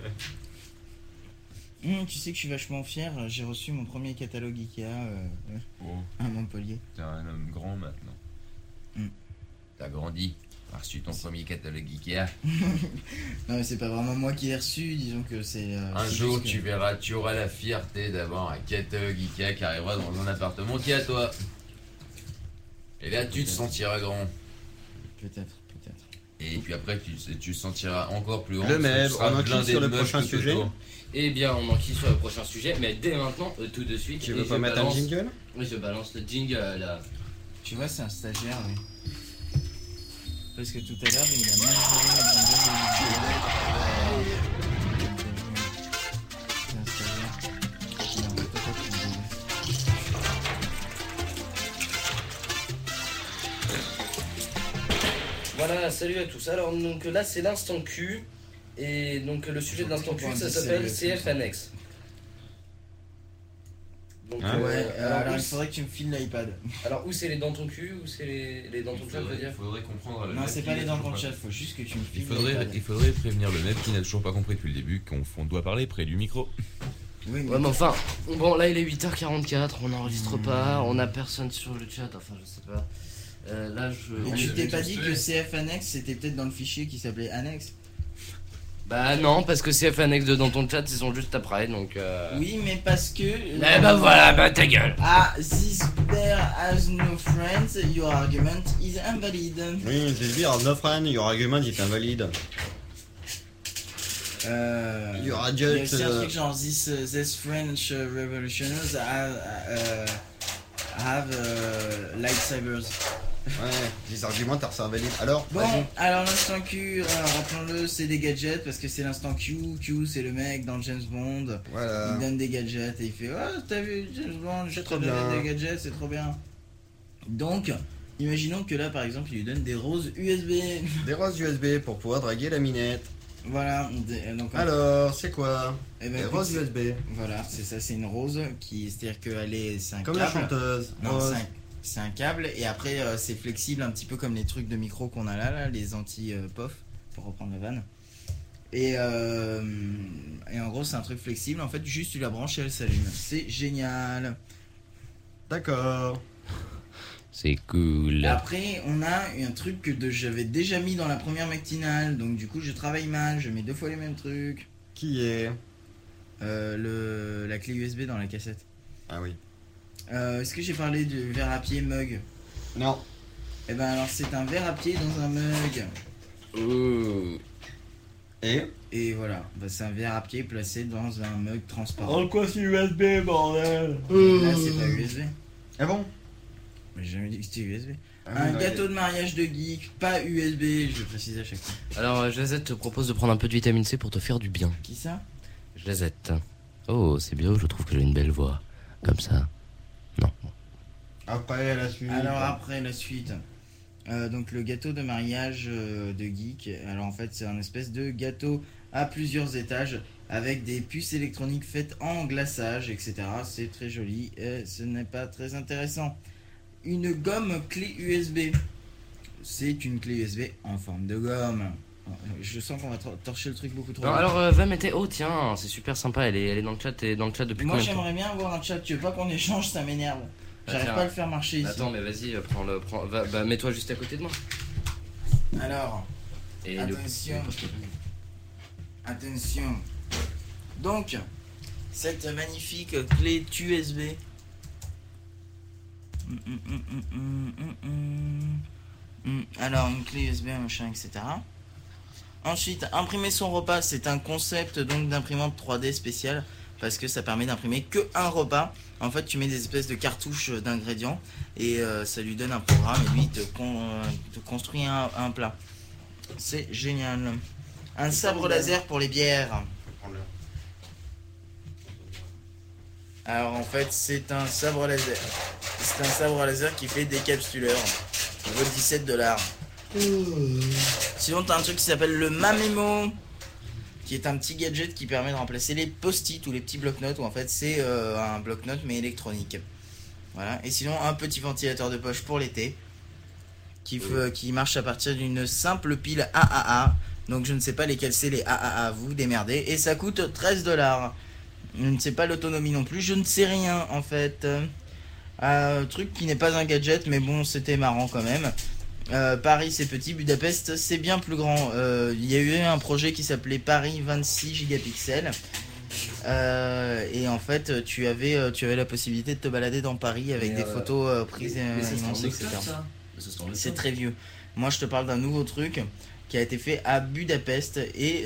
Tu sais que je suis vachement fier, j'ai reçu mon premier catalogue Ikea Oh, à Montpellier. t'es un homme grand maintenant. Mm. T'as grandi. T'as reçu ton premier catalogue Ikea. Non mais c'est pas vraiment moi qui l'ai reçu, disons que c'est... Un c'est jour, juste que- tu verras, tu auras la fierté d'avoir un catalogue Ikea qui arrivera dans un appartement qui est à toi. Et là, tu te sentiras grand. Peut-être. Et puis après, tu te sentiras encore plus grand. Le parce que même, tu seras on enquille blindé sur de le meufs prochain tout sujet. autour. Eh bien, on enquille sur le prochain sujet, mais dès maintenant, tout de suite. Tu et veux pas je mettre un balance- jingle? Oui, je balance le jingle là. Tu vois, c'est un stagiaire, oui. Parce que tout à l'heure, il a mal géré la jingle de C'est un stagiaire. Non, toi, tu me dis. Voilà, salut à tous. Alors, donc là, c'est l'instant Q. Et donc, le sujet de l'instant Q, ça s'appelle CF Annex. Donc, Hein Ouais, alors où il faudrait que tu me files l'iPad. alors, où c'est les dents ton cul, ou c'est les dents ton chat, je veux Il dire. faudrait comprendre. le Non, mec c'est qui pas n'a les dents toujours qu'on pas- chat, faut juste que tu me Il files faudrait, l'iPad. il faudrait prévenir le mec qui n'a toujours pas compris depuis le début qu'on doit parler près du micro. Oui, mais Ouais, mais enfin, bon, là, il est 8h44, on n'enregistre pas, on a personne sur le chat, enfin, je sais pas. Là, Mais je. tu on t'es est pas tous dit faits. que CF Annex c'était peut-être dans le fichier qui s'appelait Annex? Bah, non, parce que CF Annex de dans ton chat, ils sont juste après, donc. Oui, mais parce que. Eh bah voilà, bah ta gueule! Ah, this bear has no friends, your argument is invalid. Oui, je vais dire, no friend, your argument is invalid. Il Your y a adjust, aussi un truc genre this French revolutionaries have lightsabers. Ouais, les arguments are invalid. Alors, Bon, vas-y. alors l'instant Q, rappelons-le, c'est des gadgets parce que c'est l'instant Q. Q, c'est le mec dans James Bond. Voilà. Il donne des gadgets et il fait oh, t'as vu James Bond, je te trop donne bien. des gadgets, c'est trop bien. Donc, imaginons que là par exemple, il lui donne des roses USB. Des roses USB pour pouvoir draguer la minette. Voilà, donc Alors, c'est quoi? eh ben, Des écoute, roses USB. Voilà, c'est ça, c'est une rose qui, c'est-à-dire qu'elle est, c'est un Comme la câble. chanteuse. Non, Rose. c'est un câble et après c'est flexible un petit peu comme les trucs de micro qu'on a là, les anti-pof pour reprendre la vanne. Et en gros c'est un truc flexible, en fait juste tu la branches et elle s'allume. C'est génial. D'accord. C'est cool. Après on a un truc que j'avais déjà mis dans la première matinale, donc du coup je travaille mal, je mets 2 fois les mêmes trucs. Qui est? La clé USB dans la cassette. Ah oui. Est-ce que j'ai parlé du verre à pied mug? Non. Eh ben alors c'est un verre à pied dans un mug. Et voilà, bah, c'est un verre à pied placé dans un mug transparent. quoi c'est USB, bordel? Là c'est pas USB. Ah bon? Mais j'ai jamais dit que c'était USB. Ah Un oui, gâteau de mariage de geek, pas USB, je précise à chaque fois. Alors, Jazette te propose de prendre un peu de vitamine C pour te faire du bien. Qui ça? Jazette. Oh, c'est bien, je trouve que j'ai une belle voix. Comme ça. Non. Après, la suite. Alors après la suite. Donc le gâteau de mariage de geek. Alors en fait c'est un espèce de gâteau à plusieurs étages avec des puces électroniques faites en glaçage, etc. C'est très joli et ce n'est pas très intéressant. Une gomme clé USB. C'est une clé USB en forme de gomme. Je sens qu'on va torcher le truc beaucoup trop. Non, alors, va mettre. Oh, tiens, c'est super sympa, elle est dans le chat, t'es dans le chat depuis Moi combien de temps? j'aimerais bien avoir un chat. Tu veux pas qu'on échange? Ça m'énerve. J'arrive tiens. pas à le faire marcher ici. Attends, mais vas-y, prends-le. Bah, mets-toi juste à côté de moi. Alors. Et Attention. Attention. Donc, cette magnifique clé USB. Alors, une clé USB, un machin, etc. Ensuite, imprimer son repas, c'est un concept donc d'imprimante 3D spéciale parce que ça permet d'imprimer que un repas. En fait, tu mets des espèces de cartouches d'ingrédients et ça lui donne un programme et lui il te construit un plat. C'est génial. Un sabre laser pour les bières. Alors en fait, c'est un sabre laser. C'est un sabre laser qui fait décapsuleur. Il vaut $17. Sinon, t'as un truc qui s'appelle le Mamemo, qui est un petit gadget qui permet de remplacer les post-it ou les petits bloc-notes, où en fait c'est un bloc-notes mais électronique. Voilà. Et sinon, un petit ventilateur de poche pour l'été qui marche à partir d'une simple pile AAA. Donc je ne sais pas lesquels c'est les AAA, vous démerdez. Et ça coûte $13. Je ne sais pas l'autonomie non plus, je ne sais rien en fait. Truc qui n'est pas un gadget, mais bon, c'était marrant quand même. Paris c'est petit, Budapest c'est bien plus grand. Il y a eu un projet qui s'appelait Paris 26 gigapixels. Et en fait tu avais la possibilité de te balader dans Paris avec des photos prises immenses, etc. C'est très vieux. Moi je te parle d'un nouveau truc qui a été fait à Budapest et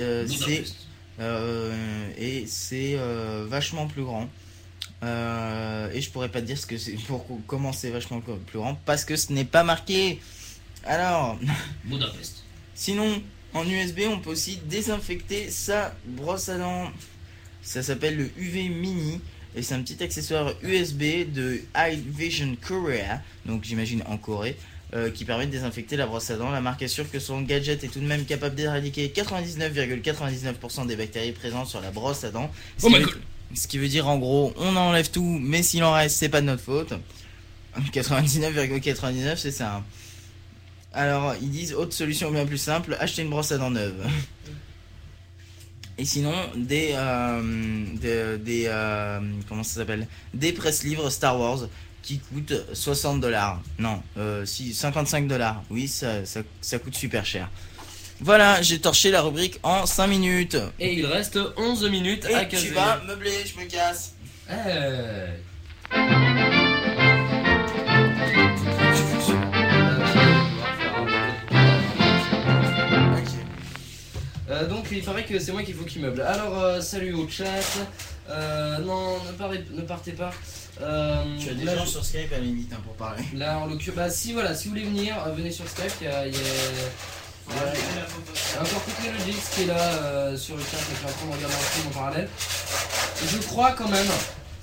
c'est vachement plus grand. Et je pourrais pas te dire ce que c'est, comment c'est vachement plus grand, parce que ce n'est pas marqué. Alors, Budapest. Sinon, en USB, on peut aussi désinfecter sa brosse à dents. Ça s'appelle le UV Mini et c'est un petit accessoire USB de iVision Korea, donc j'imagine en Corée, qui permet de désinfecter la brosse à dents. La marque assure que son gadget est tout de même capable d'éradiquer 99,99% des bactéries présentes sur la brosse à dents. Ce qui veut dire en gros, on enlève tout, mais s'il en reste, c'est pas de notre faute. 99,99, c'est ça. Hein. Alors, ils disent autre solution bien plus simple, acheter une brosse à dents neuve. Et sinon, comment ça s'appelle, des presse-livres Star Wars qui coûtent $60. Non, $55. Oui, ça coûte super cher. Voilà, j'ai torché la rubrique en 5 minutes. Et il reste 11 minutes à caser. Tu vas meubler, je me casse. Donc il paraît que c'est moi qu'il faut qu'il meuble. Alors salut au chat. Non, ne partez pas. Tu as des gens sur Skype à la limite pour parler. Là en l'occurrence, bah si voilà, si vous voulez venir, venez sur Skype. Il y a encore Technologies qui est là sur le chat et qui est en train de regarder un film en parallèle. Je crois quand même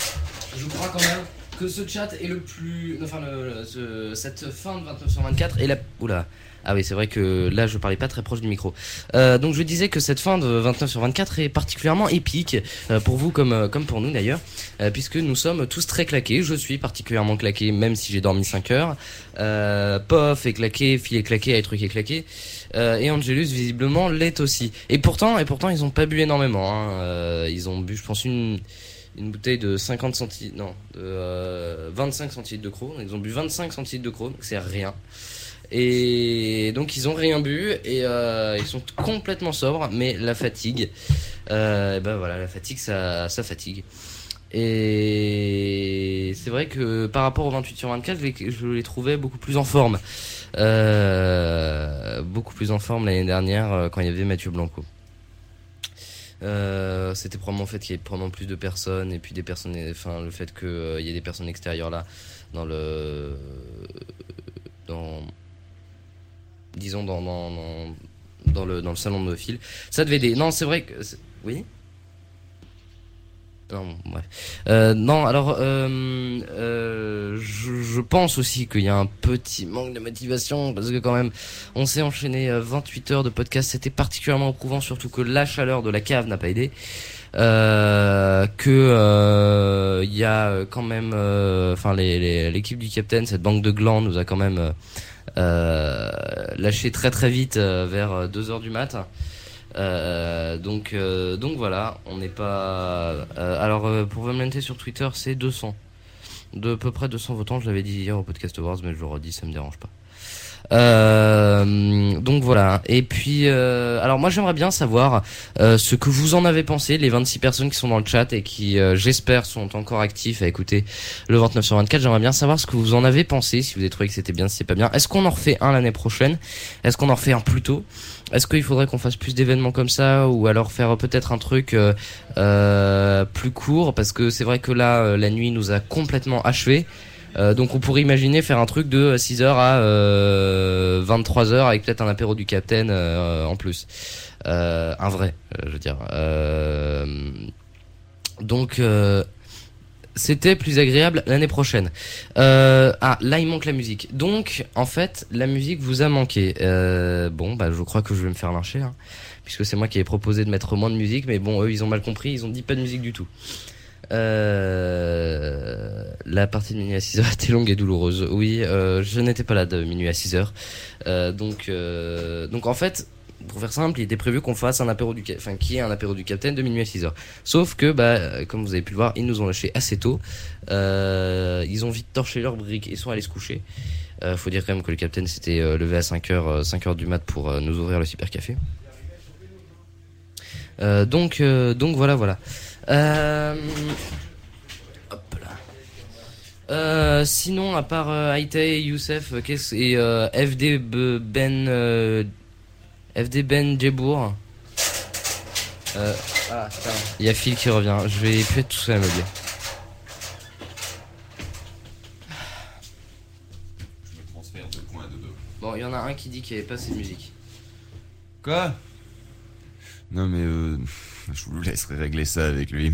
que ce chat est le plus, enfin cette fin de 29/24 est la. Oula. Ah oui, c'est vrai que là je parlais pas très proche du micro. Donc je disais que cette fin de 29/24 est particulièrement épique pour vous comme pour nous d'ailleurs, puisque nous sommes tous très claqués. Je suis particulièrement claqué même si j'ai dormi 5 heures. Pof est claqué, Phil est claqué, iTruc est claqué, et Angelus visiblement l'est aussi. Et pourtant ils ont pas bu énormément. Hein. Ils ont bu je pense une bouteille de 50 centilitres, non, de 25 centilitres de Croc. Ils ont bu 25 centilitres de Croc, donc c'est rien. Et donc ils ont rien bu et ils sont complètement sobres, mais la fatigue, la fatigue ça fatigue. Et c'est vrai que par rapport au 28/24, je les trouvais beaucoup plus en forme, l'année dernière quand il y avait Mathieu Blanco. C'était probablement le fait qu'il y ait probablement plus de personnes et puis des personnes, enfin le fait qu'il y ait des personnes extérieures là dans le salon de Phil. Ça devait aider. Non, c'est vrai que oui. Non, bref. Non, alors je pense aussi qu'il y a un petit manque de motivation parce que quand même on s'est enchaîné 28 heures de podcast, c'était particulièrement éprouvant, surtout que la chaleur de la cave n'a pas aidé. Il y a quand même l'équipe du Captain, cette banque de glands nous a quand même lâché très très vite vers 2h du mat. Donc voilà, on n'est pas. Alors pour Vamlenté sur Twitter, c'est 200, de peu près 200 votants. Je l'avais dit hier au Podcast Awards, mais je le redis, ça me dérange pas. Donc voilà. Et puis alors moi j'aimerais bien savoir ce que vous en avez pensé, les 26 personnes qui sont dans le chat et qui j'espère sont encore actifs à écouter le 29/24. J'aimerais bien savoir ce que vous en avez pensé, si vous avez trouvé que c'était bien, si c'est pas bien. Est-ce qu'on en refait un l'année prochaine? Est-ce qu'on en refait un plus tôt? Est-ce qu'il faudrait qu'on fasse plus d'événements comme ça, ou alors faire peut-être un truc plus court, parce que c'est vrai que là la nuit nous a complètement achevés. Donc on pourrait imaginer faire un truc de 6h à 23h avec peut-être un apéro du Captain en plus. Un vrai, je veux dire. Donc c'était plus agréable l'année prochaine. Là il manque la musique. Donc en fait la musique vous a manqué. Bon bah je crois que je vais me faire lyncher hein, puisque c'est moi qui ai proposé de mettre moins de musique, mais bon eux ils ont mal compris, ils ont dit pas de musique du tout. La partie de minuit à 6h était longue et douloureuse. Oui, je n'étais pas là de minuit à 6h. Donc en fait, pour faire simple, il était prévu qu'on fasse un apéro qu'il y ait un apéro du Capitaine de minuit à 6h. Sauf que, comme vous avez pu le voir, ils nous ont lâché assez tôt. Ils ont vite torché leurs briques et sont allés se coucher. Faut dire quand même que le Capitaine s'était levé à 5h du mat pour nous ouvrir le super café. Donc voilà. Hop là. Sinon, à part Haïté, Youssef, et FD Ben Djebour. Il y a Phil qui revient. Je vais plus être tout seul à meubler. Je me transfère de coin à dodo. Bon, il y en a un qui dit qu'il n'y avait pas assez de musique. Quoi? Non mais je vous laisserai régler ça avec lui.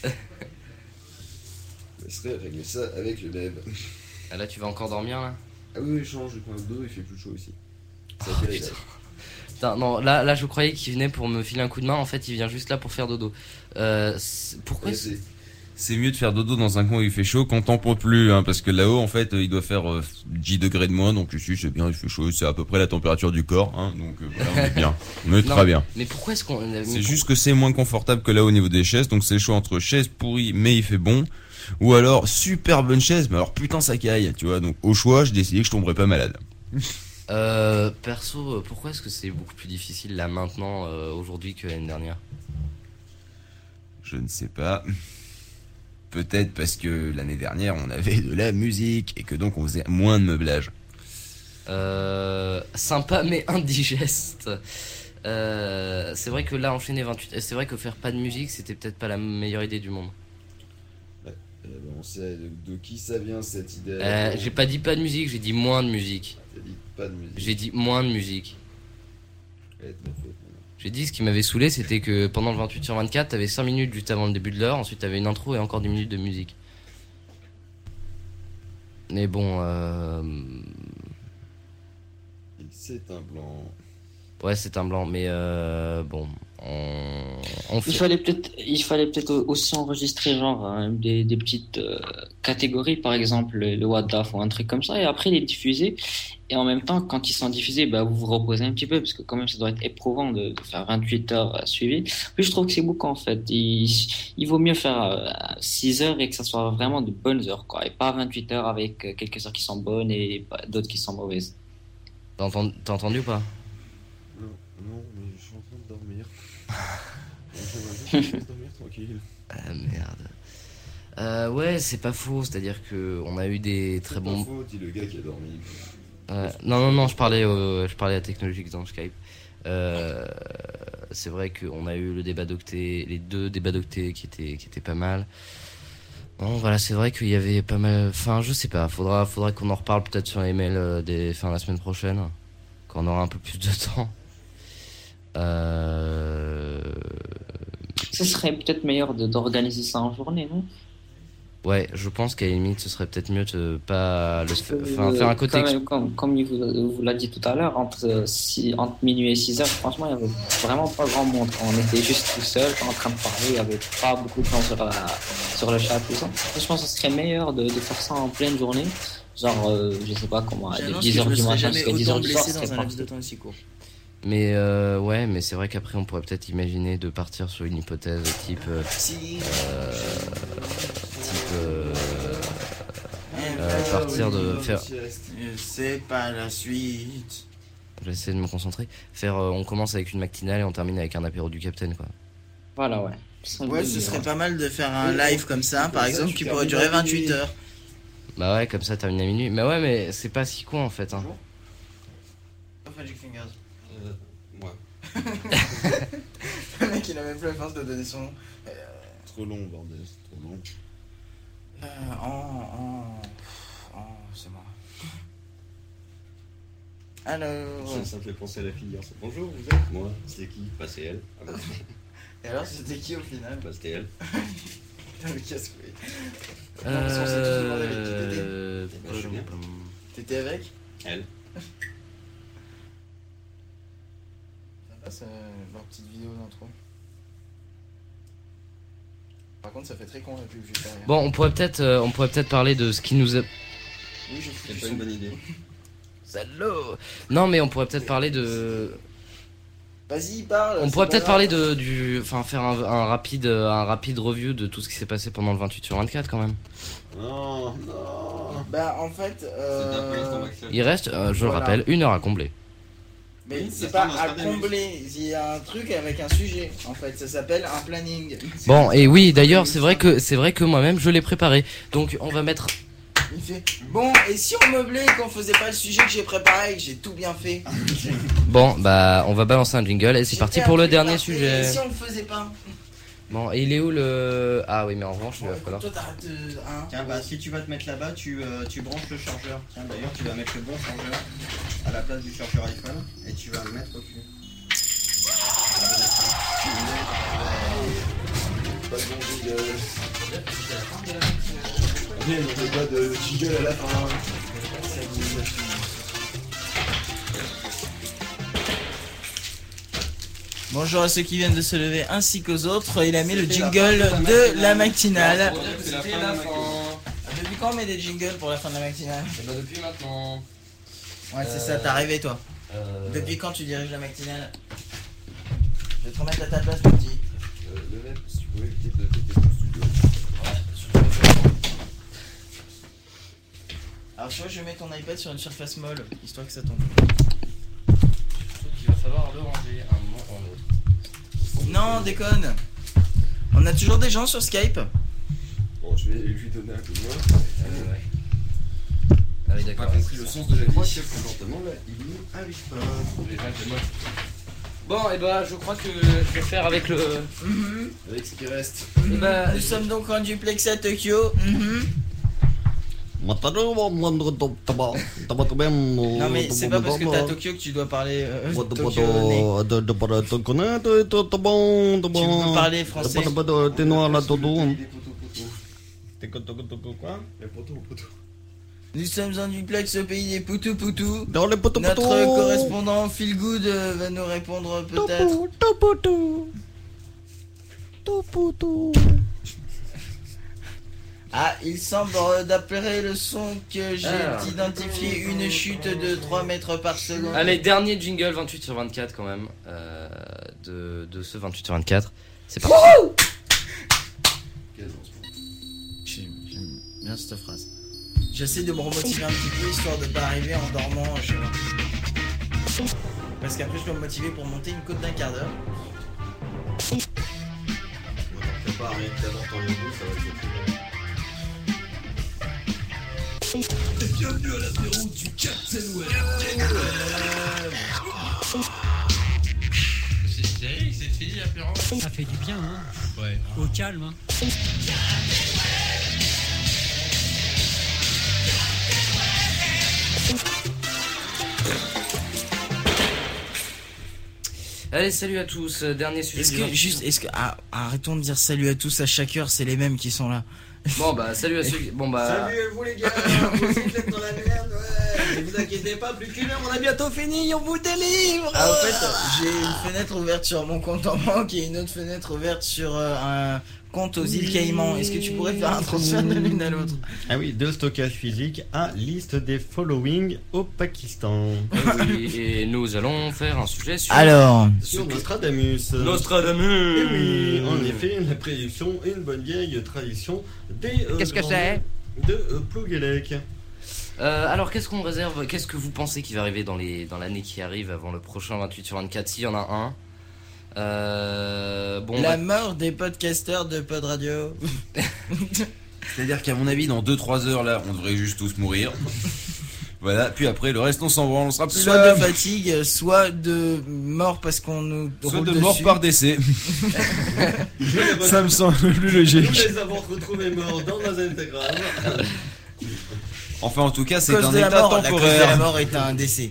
Je laisserai régler ça avec le dev. Ah là, tu vas encore dormir là? Ah oui, je change de coin de dos, il fait plus chaud aussi. Ça fait la Putain, non, là je croyais qu'il venait pour me filer un coup de main, en fait il vient juste là pour faire dodo. Pourquoi c'est mieux de faire dodo dans un coin où il fait chaud qu'on t'en peut plus, hein, parce que là-haut en fait il doit faire 10 degrés de moins, donc ici c'est bien, il fait chaud, c'est à peu près la température du corps, hein, donc voilà, on est bien, on est très bien. Mais pourquoi est-ce qu'on... C'est juste que c'est moins confortable que là au niveau des chaises, donc c'est le choix entre chaises pourries mais il fait bon, ou alors super bonne chaise, mais alors putain ça caille, tu vois, donc au choix j'ai décidé que je tomberais pas malade. Perso, pourquoi est-ce que c'est beaucoup plus difficile là maintenant, aujourd'hui que l'année dernière? Je ne sais pas. Peut-être parce que l'année dernière on avait de la musique et que donc on faisait moins de meublage. Sympa mais indigeste. C'est vrai que là enchaîner 28, c'est vrai que faire pas de musique c'était peut-être pas la meilleure idée du monde. On sait de qui ça vient cette idée. J'ai pas dit pas de musique, j'ai dit moins de musique. T'as dit pas de musique. J'ai dit moins de musique. Ouais, de ma faute. J'ai dit ce qui m'avait saoulé, c'était que pendant le 28/24, t'avais 5 minutes juste avant le début de l'heure, ensuite t'avais une intro et encore 10 minutes de musique. Mais bon, C'est un blanc. ouais, c'est un blanc, mais bon, on fait... Il fallait peut-être aussi enregistrer genre des petites catégories, par exemple le What the F ou un truc comme ça, et après les diffuser. Et en même temps, quand ils sont diffusés, vous vous reposez un petit peu, parce que quand même ça doit être éprouvant de faire 28 heures suivies. Puis je trouve que c'est beaucoup en fait. Il vaut mieux faire 6 heures et que ça soit vraiment de bonnes heures, quoi, et pas 28 heures avec quelques heures qui sont bonnes et d'autres qui sont mauvaises. T'as entendu ou pas? Non, mais je suis en train de dormir. Je vais dormir tranquille. Ah merde. Ouais, c'est pas faux, c'est-à-dire que on a eu des très bons... C'est pas faux, dit le gars qui a dormi. Non, je parlais à Technologique dans Skype. C'est vrai qu'on a eu le débat d'octet, les 2 débats d'octet qui étaient pas mal. Bon, voilà, c'est vrai qu'il y avait pas mal. Enfin, je sais pas. Faudra qu'on en reparle peut-être sur les mails la semaine prochaine, quand on aura un peu plus de temps. Ce serait peut-être meilleur d'organiser ça en journée, non? Ouais, je pense qu'à la limite, ce serait peut-être mieux de pas faire un côté. Comme il vous l'a dit tout à l'heure, entre minuit et 6 heures, franchement, il n'y avait vraiment pas grand monde. On était juste tout seul, en train de parler, il n'y avait pas beaucoup de gens sur le chat, tout ça. Je pense que ce serait meilleur de faire ça en pleine journée. Genre, je sais pas comment, de 10h du matin jusqu'à 10h du soir, c'est dans un laps de temps aussi court. Mais ouais, mais c'est vrai qu'après on pourrait peut-être imaginer de partir sur une hypothèse type partir de faire. C'est pas la suite. J'essaie de me concentrer. On commence avec une matinale et on termine avec un apéro du Capitaine, quoi. Voilà, ouais. Ouais, ce serait pas mal de faire un live comme ça, par exemple, qui pourrait durer 28 heures. Bah ouais, comme ça termine à minuit. Mais ouais, mais c'est pas si con en fait. Hein. Magic Fingers. Moi. Le mec il a même plus la force de donner son nom. Trop long, bordel, c'est trop long. C'est moi. Alors. Ça me fait penser à la fille hier. Bonjour, vous êtes moi? C'est qui? Bah c'est elle. Ah bah, Et alors c'était qui au final? bah c'était elle. Le casse-couille. Non, parce qu'on s'est tous demandé avec qui t'étais. T'étais avec Elle. Ça passe leur petite vidéo d'intro. Par contre, ça fait très con la pub juste derrière. Bon, on pourrait peut-être parler de ce qui nous a. Oui, je C'est suis pas une bonne idée. Salaud. Non, mais on pourrait peut-être parler de. Vas-y, parle. On c'est pourrait pas peut-être grave. parler enfin faire un rapide review de tout ce qui s'est passé pendant le 28/24 quand même. Non. Bah, en fait. C'est un peu l'information. Il reste, je le Voilà. rappelle, 1 heure à combler. Mais Oui, c'est ça pas sera à Nostradamus. combler. Il y a un truc avec un sujet. En fait, ça s'appelle un planning. Bon, et oui, d'ailleurs, c'est vrai que moi-même je l'ai préparé. Donc on va mettre. Il fait bon, et si on meublait et qu'on faisait pas le sujet que j'ai préparé et que j'ai tout bien fait. Bon, bah on va balancer un jingle et c'est J'ai parti fait pour un le truc dernier parfait, sujet. Et si on le faisait pas. Bon, et il est où le. Ah oui, mais en revanche, il va falloir. Toi, t'arrêtes de. Hein. Tiens, bah si tu vas te mettre là-bas, tu branches le chargeur. Tiens, d'ailleurs, tu vas mettre le bon chargeur à la place du chargeur iPhone et tu vas le mettre au cul. Pas de bon jingle. Il n'y a pas de jingle à la fin. Bonjour à ceux qui viennent de se lever ainsi qu'aux autres. Il a mis le jingle de la matinale. C'était la fin. Depuis quand on met des jingles pour la fin de la matinale? Et bah depuis maintenant. Ouais, c'est ça, t'as rêvé toi. Euh, Depuis quand tu diriges la matinale? Je vais te remettre à ta place, petit. Le mec, si tu pouvais éviter de péter ton studio. Alors, tu vois, je mets ton iPad sur une surface molle, histoire que ça tombe. Il va falloir le ranger un moment ou un autre. Non, déconne. On a toujours des gens sur Skype. Bon, je vais lui donner un coup de main. Ouais. Ah oui, Pas d'accord. compris le sens de la Je crois vie. que le comportement là, il n'y arrive pas. Les gens, c'est moche. Bon, et bah, je crois que je vais faire avec le. Avec ce qui reste. Et bah, Nous sommes donc en duplex à Tokyo. Non Non, mais c'est pas parce que t'es à Tokyo que tu dois parler Tokyo-né. Tu peux parler français. T'es noir là, Todo. Les poteaux. Nous sommes en duplex au pays des Poutou Poutou. Dans les poteaux. Notre correspondant Feel Good va nous répondre peut-être. Ah, il semble d'après le son que j'ai identifié une chute de 3 mètres par seconde. allez, dernier jingle 28/24 quand même. De ce 28/24. C'est parti. J'aime bien cette phrase. J'essaie de me remotiver un petit peu histoire de pas arriver en dormant chez moi. Parce qu'après je dois me motiver pour monter une côte d'1 quart d'heure. Prépare rien que d'abord ton logo, ça va être plus long. Bienvenue à l'apéro du Captain Web. C'est fini l'apéro. Ça fait du bien, hein. Ouais. Au calme, hein. Allez, salut à tous. Dernier sujet. Arrêtons de dire salut à tous à chaque heure, c'est les mêmes qui sont là. Bon bah salut à ceux qui... Bon bah... Salut à vous les gars, vous aussi vous êtes dans la merde, ouais. Ne vous inquiétez pas, plus qu'une heure, on a bientôt fini, on vous délivre. Ah, en fait, j'ai une fenêtre ouverte sur mon compte en banque et une autre fenêtre ouverte sur un compte aux îles Caïmans. Est-ce que tu pourrais faire un transfert de l'une à l'autre? Ah oui, de stockage physique à liste des following au Pakistan. Oui, et nous allons faire un sujet sur... Alors, Sur Nostradamus. Nostradamus. Et oui, en effet, la prédiction est une bonne vieille tradition des... Qu'est-ce que c'est de Plouguélec. Alors qu'est-ce qu'on réserve? Qu'est-ce que vous pensez qui va arriver dans l'année qui arrive avant le prochain 28/24 s'il y en a un? Bon, la mort des podcasteurs de Pod Radio. C'est-à-dire qu'à mon avis, dans 2-3 heures, là, on devrait juste tous mourir. Voilà, puis après, le reste, on s'en branle, on sera plus Soit là. de fatigue, soit de mort parce qu'on nous Soit roule de mort dessus. par décès. Ça me semble plus logique. Nous les avons retrouvés morts dans nos Instagram. Enfin, en tout cas, c'est Cause un de la état mort, la cause de la temporaire. mort est un décès.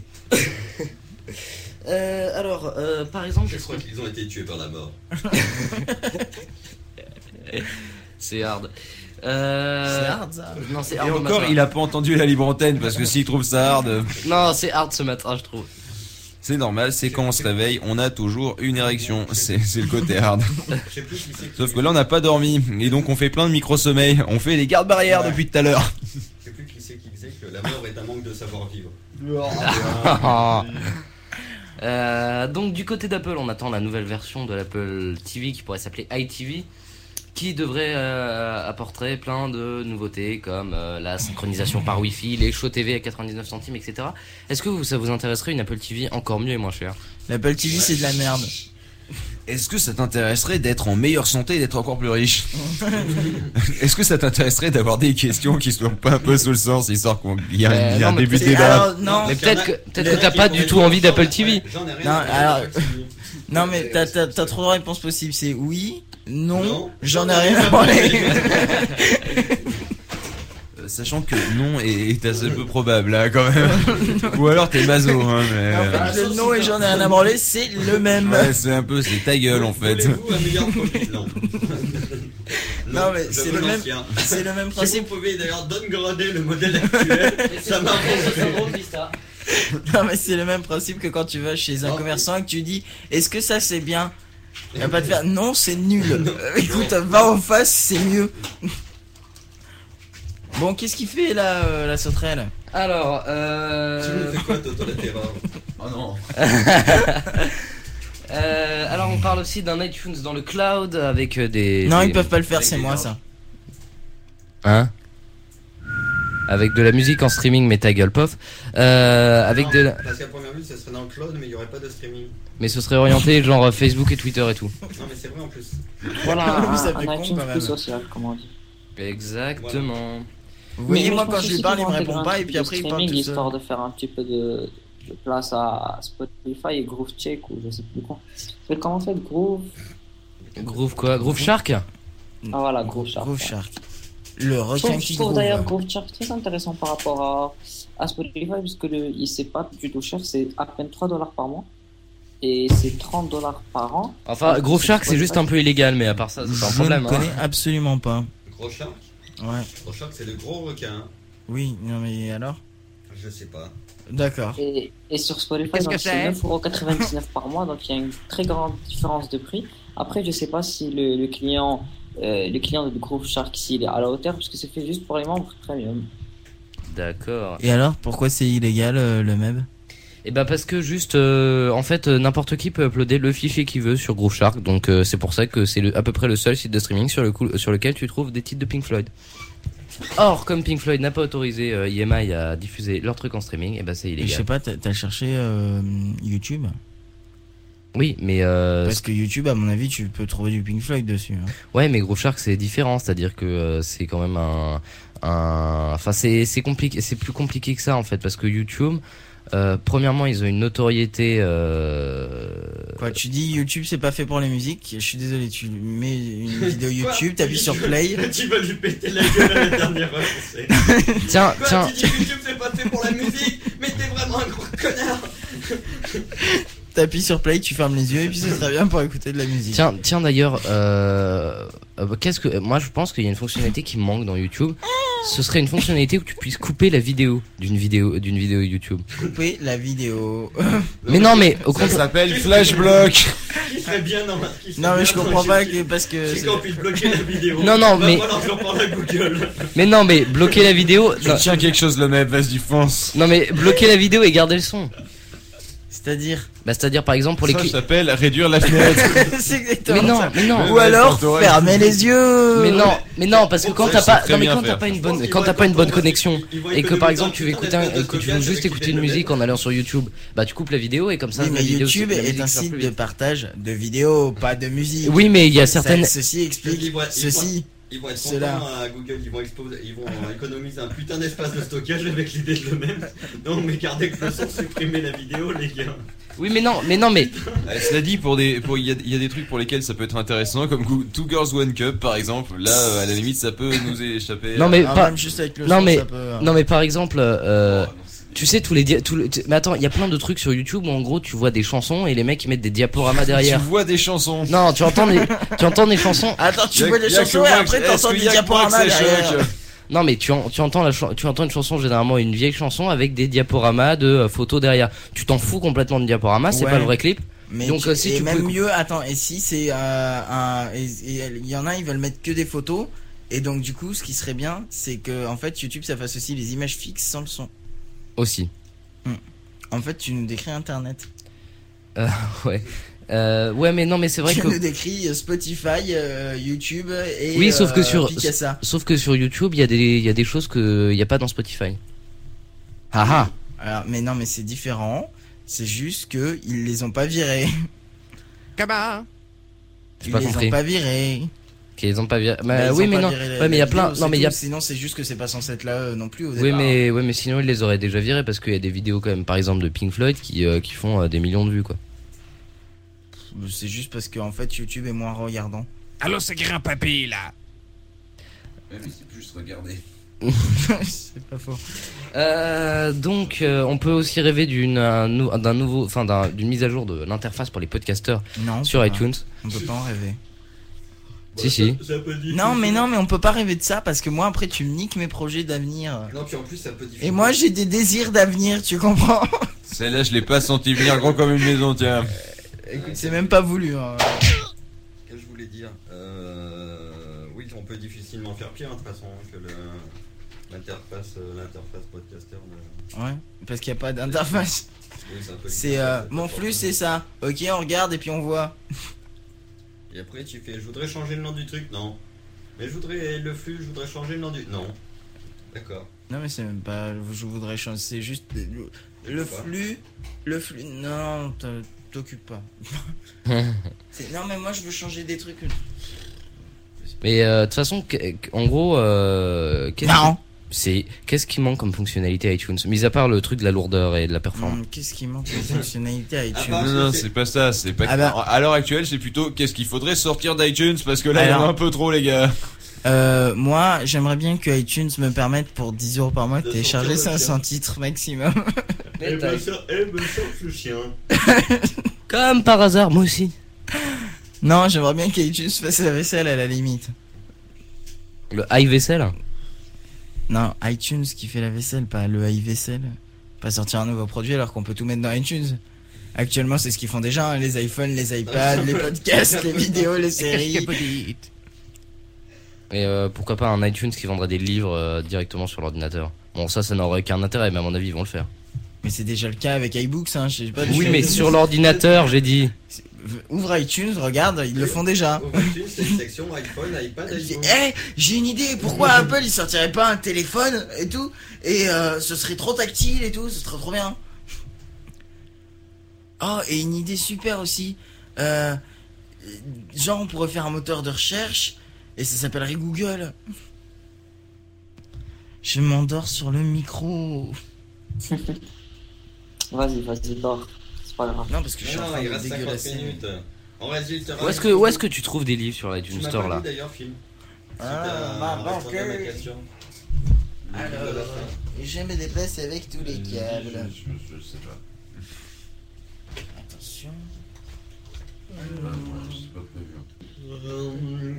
alors, par exemple, Je crois qu'ils ont été tués par la mort. C'est hard. C'est hard ça. Non, c'est Et hard. encore, il a pas entendu la libre antenne parce que s'il trouve ça hard, Non, c'est hard ce matin, je trouve. c'est normal, c'est quand on se réveille, on a toujours une érection. C'est le côté hard. Je sais plus qui c'est qui- Sauf que là, on n'a pas dormi. Et donc, on fait plein de micro-sommeils. On fait les gardes barrières Ouais. depuis tout à l'heure. Je sais plus qui c'est qui disait que la mort est un manque de savoir-vivre. Donc du côté d'Apple, on attend la nouvelle version de l'Apple TV qui pourrait s'appeler iTV, qui devrait apporter plein de nouveautés comme la synchronisation par Wi-Fi, les shows TV à 99 centimes, etc. Est-ce que ça vous intéresserait une Apple TV encore mieux et moins chère? L'Apple TV c'est de la merde. Est-ce que ça t'intéresserait d'être en meilleure santé et d'être encore plus riche? Est-ce que ça t'intéresserait d'avoir des questions qui soient pas un peu sous le sens, histoire qu'il y a, il y a un non, mais début de C'est- débat? alors, non, Mais peut-être que Il y en a t'as qui pas pourraient du tout dire envie ça, d'Apple mais TV. J'en ai rien Non, à faire alors- d'Apple TV. non mais t'as trop de réponses possibles. C'est oui, non, Non. j'en ai rien à branler. Sachant que non est assez peu probable, là, quand même. Ou alors t'es maso, hein, mais... En fait, le non et j'en ai rien à branler, c'est le même. Ouais, c'est un peu, c'est ta gueule, en fait. Voulez-vous un meilleur profil? Non. Non, mais je c'est veux le même- l'ancien. C'est le même Si vous principe. pouvez d'ailleurs downgrader le modèle actuel, ça m'arrange. Non mais c'est le même principe que quand tu vas chez un Non. commerçant et que tu dis est-ce que ça c'est bien. Il va pas te faire non c'est nul. Écoute va en face c'est mieux. Bon qu'est-ce qu'il fait là la sauterelle? Alors, Tu nous fais quoi, Toto la terreur? Oh non. alors on parle aussi d'un iTunes dans le cloud avec des... Non des- ils peuvent pas le faire avec c'est des moi gens. ça. Hein? Avec de la musique en streaming, mais ta gueule, pof. Avec Non, de la... Parce qu'à première vue, ça serait dans le cloud, mais il y aurait pas de streaming. Mais ce serait orienté genre Facebook et Twitter et tout. Non, mais c'est vrai en plus. Voilà, Vous, ça un fait con, iTunes quand même. plus social, comme on dit. Exactement. Vous voyez Mais moi je quand pense je lui aussi parle qu'ils il me vont répond intégrer pas un et truc puis de après il parle streaming, tout seul. histoire de faire un petit peu de place à Spotify et Groove Check ou je sais plus quoi. C'est comment ça Groove? Groove quoi? Groove Shark? Ah voilà, Groove Shark. Groove Shark. Le requin Je qui trouve d'ailleurs groove. Groove Shark très intéressant par rapport à Spotify parce que il c'est pas du tout cher, c'est à peine $3 par mois et c'est $30 par an. Enfin, Groove Shark c'est juste un peu illégal, mais à part ça, c'est pas un Je problème. ne Hein. connais absolument pas. Gros shark. Ouais. Gros shark, c'est le gros requin. Oui non mais alors. Je sais pas. D'accord. Et sur Spotify, Qu'est-ce que donc, c'est c'est 9,99€ par mois, donc il y a une très grande différence de prix. Après, je sais pas si le client de Groove Shark s'il est à la hauteur, parce que c'est fait juste pour les membres premium. D'accord. Et alors pourquoi c'est illégal le MEB? Et bah parce que juste, en fait, n'importe qui peut uploader le fichier qu'il veut sur Groove Shark, donc c'est pour ça que c'est à peu près le seul site de streaming sur lequel tu trouves des titres de Pink Floyd. Or, comme Pink Floyd n'a pas autorisé EMI à diffuser leur truc en streaming, et bah c'est Je sais illégal. pas t'as cherché YouTube? Oui, mais Parce que YouTube, à mon avis, tu peux trouver du Pink Floyd dessus. Hein. ouais, mais Groove Shark c'est différent, c'est-à-dire que c'est quand même enfin c'est compliqué, c'est plus compliqué que ça en fait, parce que YouTube, premièrement, ils ont une notoriété. Quoi, tu dis YouTube, c'est pas fait pour les musiques? Je suis désolé, tu mets une vidéo YouTube, t'appuies sur Play. Tu vas lui péter la gueule à la dernière fois, je sais. Tiens, Quoi, tiens. tu dis YouTube, c'est pas fait pour la musique, mais t'es vraiment un gros connard. T'appuies sur Play, tu fermes les yeux et puis ce serait bien pour écouter de la musique. Tiens d'ailleurs, moi je pense qu'il y a une fonctionnalité qui me manque dans YouTube. Ce serait une fonctionnalité où tu puisses couper la vidéo d'une vidéo YouTube. Couper la vidéo. Mais non, mais au Ça contraire. s'appelle Flashblock. Qui serait bien dans qui serait Non mais bien je dans comprends le pas YouTube, que parce que c'est qu'on puisse bloquer la vidéo. Non, non, Va mais- falloir que j'en parle à Google. Mais non, mais bloquer la vidéo. Non, Tiens quelque chose le mec, vas-y fonce. non, mais bloquer la vidéo et garder le son. c'est-à-dire Bah c'est-à-dire par exemple pour les Ça clips. s'appelle réduire la fenêtre. c'est exactement Mais non, ça. mais non. Ou alors T'aurais- fermer les yeux. Mais non, parce que quand Ça, t'as je pas, sais très non mais bien quand t'as faire. pas une Je pense bonne, qu'ils quand vont t'as être pas une bonne contents parce connexion qu'ils vont et que économiser par exemple tu veux un putain écouter d'espace de que tu veux stockage juste avec écouter les une bébés. musique en allant sur YouTube, bah tu coupes la vidéo et comme ça Oui, la mais vidéo, YouTube la est musique un sert site plus de vite. partage de vidéos, pas de musique. Oui, mais il y a Ça, certaines. ceci explique Ils vont- ceci. Ils vont être Cela. contents à Google, ils vont économiser un putain d'espace de stockage avec l'idée de le même. Non mais gardez que le son, supprimer la vidéo les gars. Oui, mais non, mais Cela dit, il y a des trucs pour lesquels ça peut être intéressant, comme Two Girls One Cup par exemple. Là, à la limite, ça peut nous échapper. non mais Ah, pas. même juste avec le Non, son, mais- ça peut. Non mais par exemple, Oh, non, Tu sais mais attends, il y a plein de trucs sur YouTube où en gros tu vois des chansons et les mecs ils mettent des diaporamas derrière. Tu vois des chansons. Non, tu entends des chansons. Attends, tu vois des chansons et après t'entends des diaporamas derrière. Non mais tu entends une chanson, généralement une vieille chanson avec des diaporamas de photos derrière. Tu t'en fous complètement de diaporamas, c'est pas le vrai clip. Mais donc si et tu même peux... mieux, attends, et si c'est il y en a ils veulent mettre que des photos et donc du coup ce qui serait bien c'est que en fait YouTube ça fasse aussi les images fixes sans le son. Aussi. En fait tu nous décris internet. Ouais. Ouais mais non mais c'est vrai tu que nous décris Spotify, YouTube et oui sauf que sur Picasa. Sauf que sur YouTube il y a des choses que il y a pas dans Spotify. Ah. Alors mais non mais c'est différent, c'est juste que ils les ont pas virés. Comment? Ils les ont pas virés. Qu'ils ont pas viré. Bah, oui mais non. Ouais mais il y a plein. Non mais il y a. Sinon c'est juste que c'est pas censé être là non plus au oui départ. mais sinon ils les auraient déjà virés parce qu'il y a des vidéos quand même par exemple de Pink Floyd qui font des millions de vues quoi. C'est juste parce que en fait YouTube est moins regardant. Allô, c'est grand papy là. Ouais, mais c'est plus regarder. C'est pas faux. Donc on peut aussi rêver d'une mise à jour de l'interface pour les podcasteurs sur iTunes. On peut pas en rêver. Si. Non mais on peut pas rêver de ça parce que moi après tu me niques mes projets d'avenir. Non puis en plus c'est un peu difficile. Et moi j'ai des désirs d'avenir, tu comprends? Celle-là je l'ai pas senti venir gros comme une maison, tiens. Écoute, c'est même pas voulu. Hein. Qu'est-ce que je voulais dire oui, on peut difficilement faire pire de toute façon que l'interface podcaster. Ouais, parce qu'il n'y a pas d'interface. Oui, c'est mon flux, c'est ça. Ok, on regarde et puis on voit. Et après tu fais, je voudrais changer le nom du truc, non. Mais je voudrais le flux, je voudrais changer le nom du... Non. D'accord. Non mais c'est même pas, je voudrais changer, c'est juste le flux, non, t'occupes pas. Non mais moi je veux changer des trucs. Mais de toute façon, en gros, qu'est-ce qui manque comme fonctionnalité à iTunes, mis à part le truc de la lourdeur et de la performance. Qu'est-ce qui manque comme fonctionnalité à iTunes? Non, c'est pas ça, c'est pas. À l'heure actuelle, c'est plutôt qu'est-ce qu'il faudrait sortir d'iTunes parce que là, il y en a un peu trop, les gars. Moi, j'aimerais bien que iTunes me permette pour 10 € par mois de télécharger 500 titres maximum. Elle me sort le chien. Comme par hasard, moi aussi. Non, j'aimerais bien qu'iTunes fasse la vaisselle à la limite. Le iVaisselle? Non, iTunes qui fait la vaisselle, pas le iVaisselle. Pas sortir un nouveau produit alors qu'on peut tout mettre dans iTunes. Actuellement, c'est ce qu'ils font déjà, hein, les iPhones, les iPads, les podcasts, les vidéos, les séries. Et pourquoi pas un iTunes qui vendrait des livres directement sur l'ordinateur. Bon, ça n'aurait aucun intérêt, mais à mon avis, ils vont le faire. Mais c'est déjà le cas avec iBooks, hein, je sais pas. Oui, mais sur l'ordinateur, j'ai dit. Ouvre iTunes, regarde, ils le font déjà. Ouvre iTunes, c'est une section iPhone, iPad, iPhone. J'ai une idée, pourquoi Apple il sortirait pas un téléphone et tout, et ce serait trop tactile et tout, ce serait trop bien. Oh, et une idée super aussi. Genre on pourrait faire un moteur de recherche et ça s'appellerait Google. Je m'endors sur le micro. Vas-y, dors. C'est pas grave. Non, parce que je suis en train il de reste 50 dégueulasser. minutes. En résultat, Où est-ce que tu trouves des livres sur l'iTunes Store là? d'ailleurs, film. Alors, je me déplace avec tous les câbles. Je sais pas. Attention. C'est pas prévu.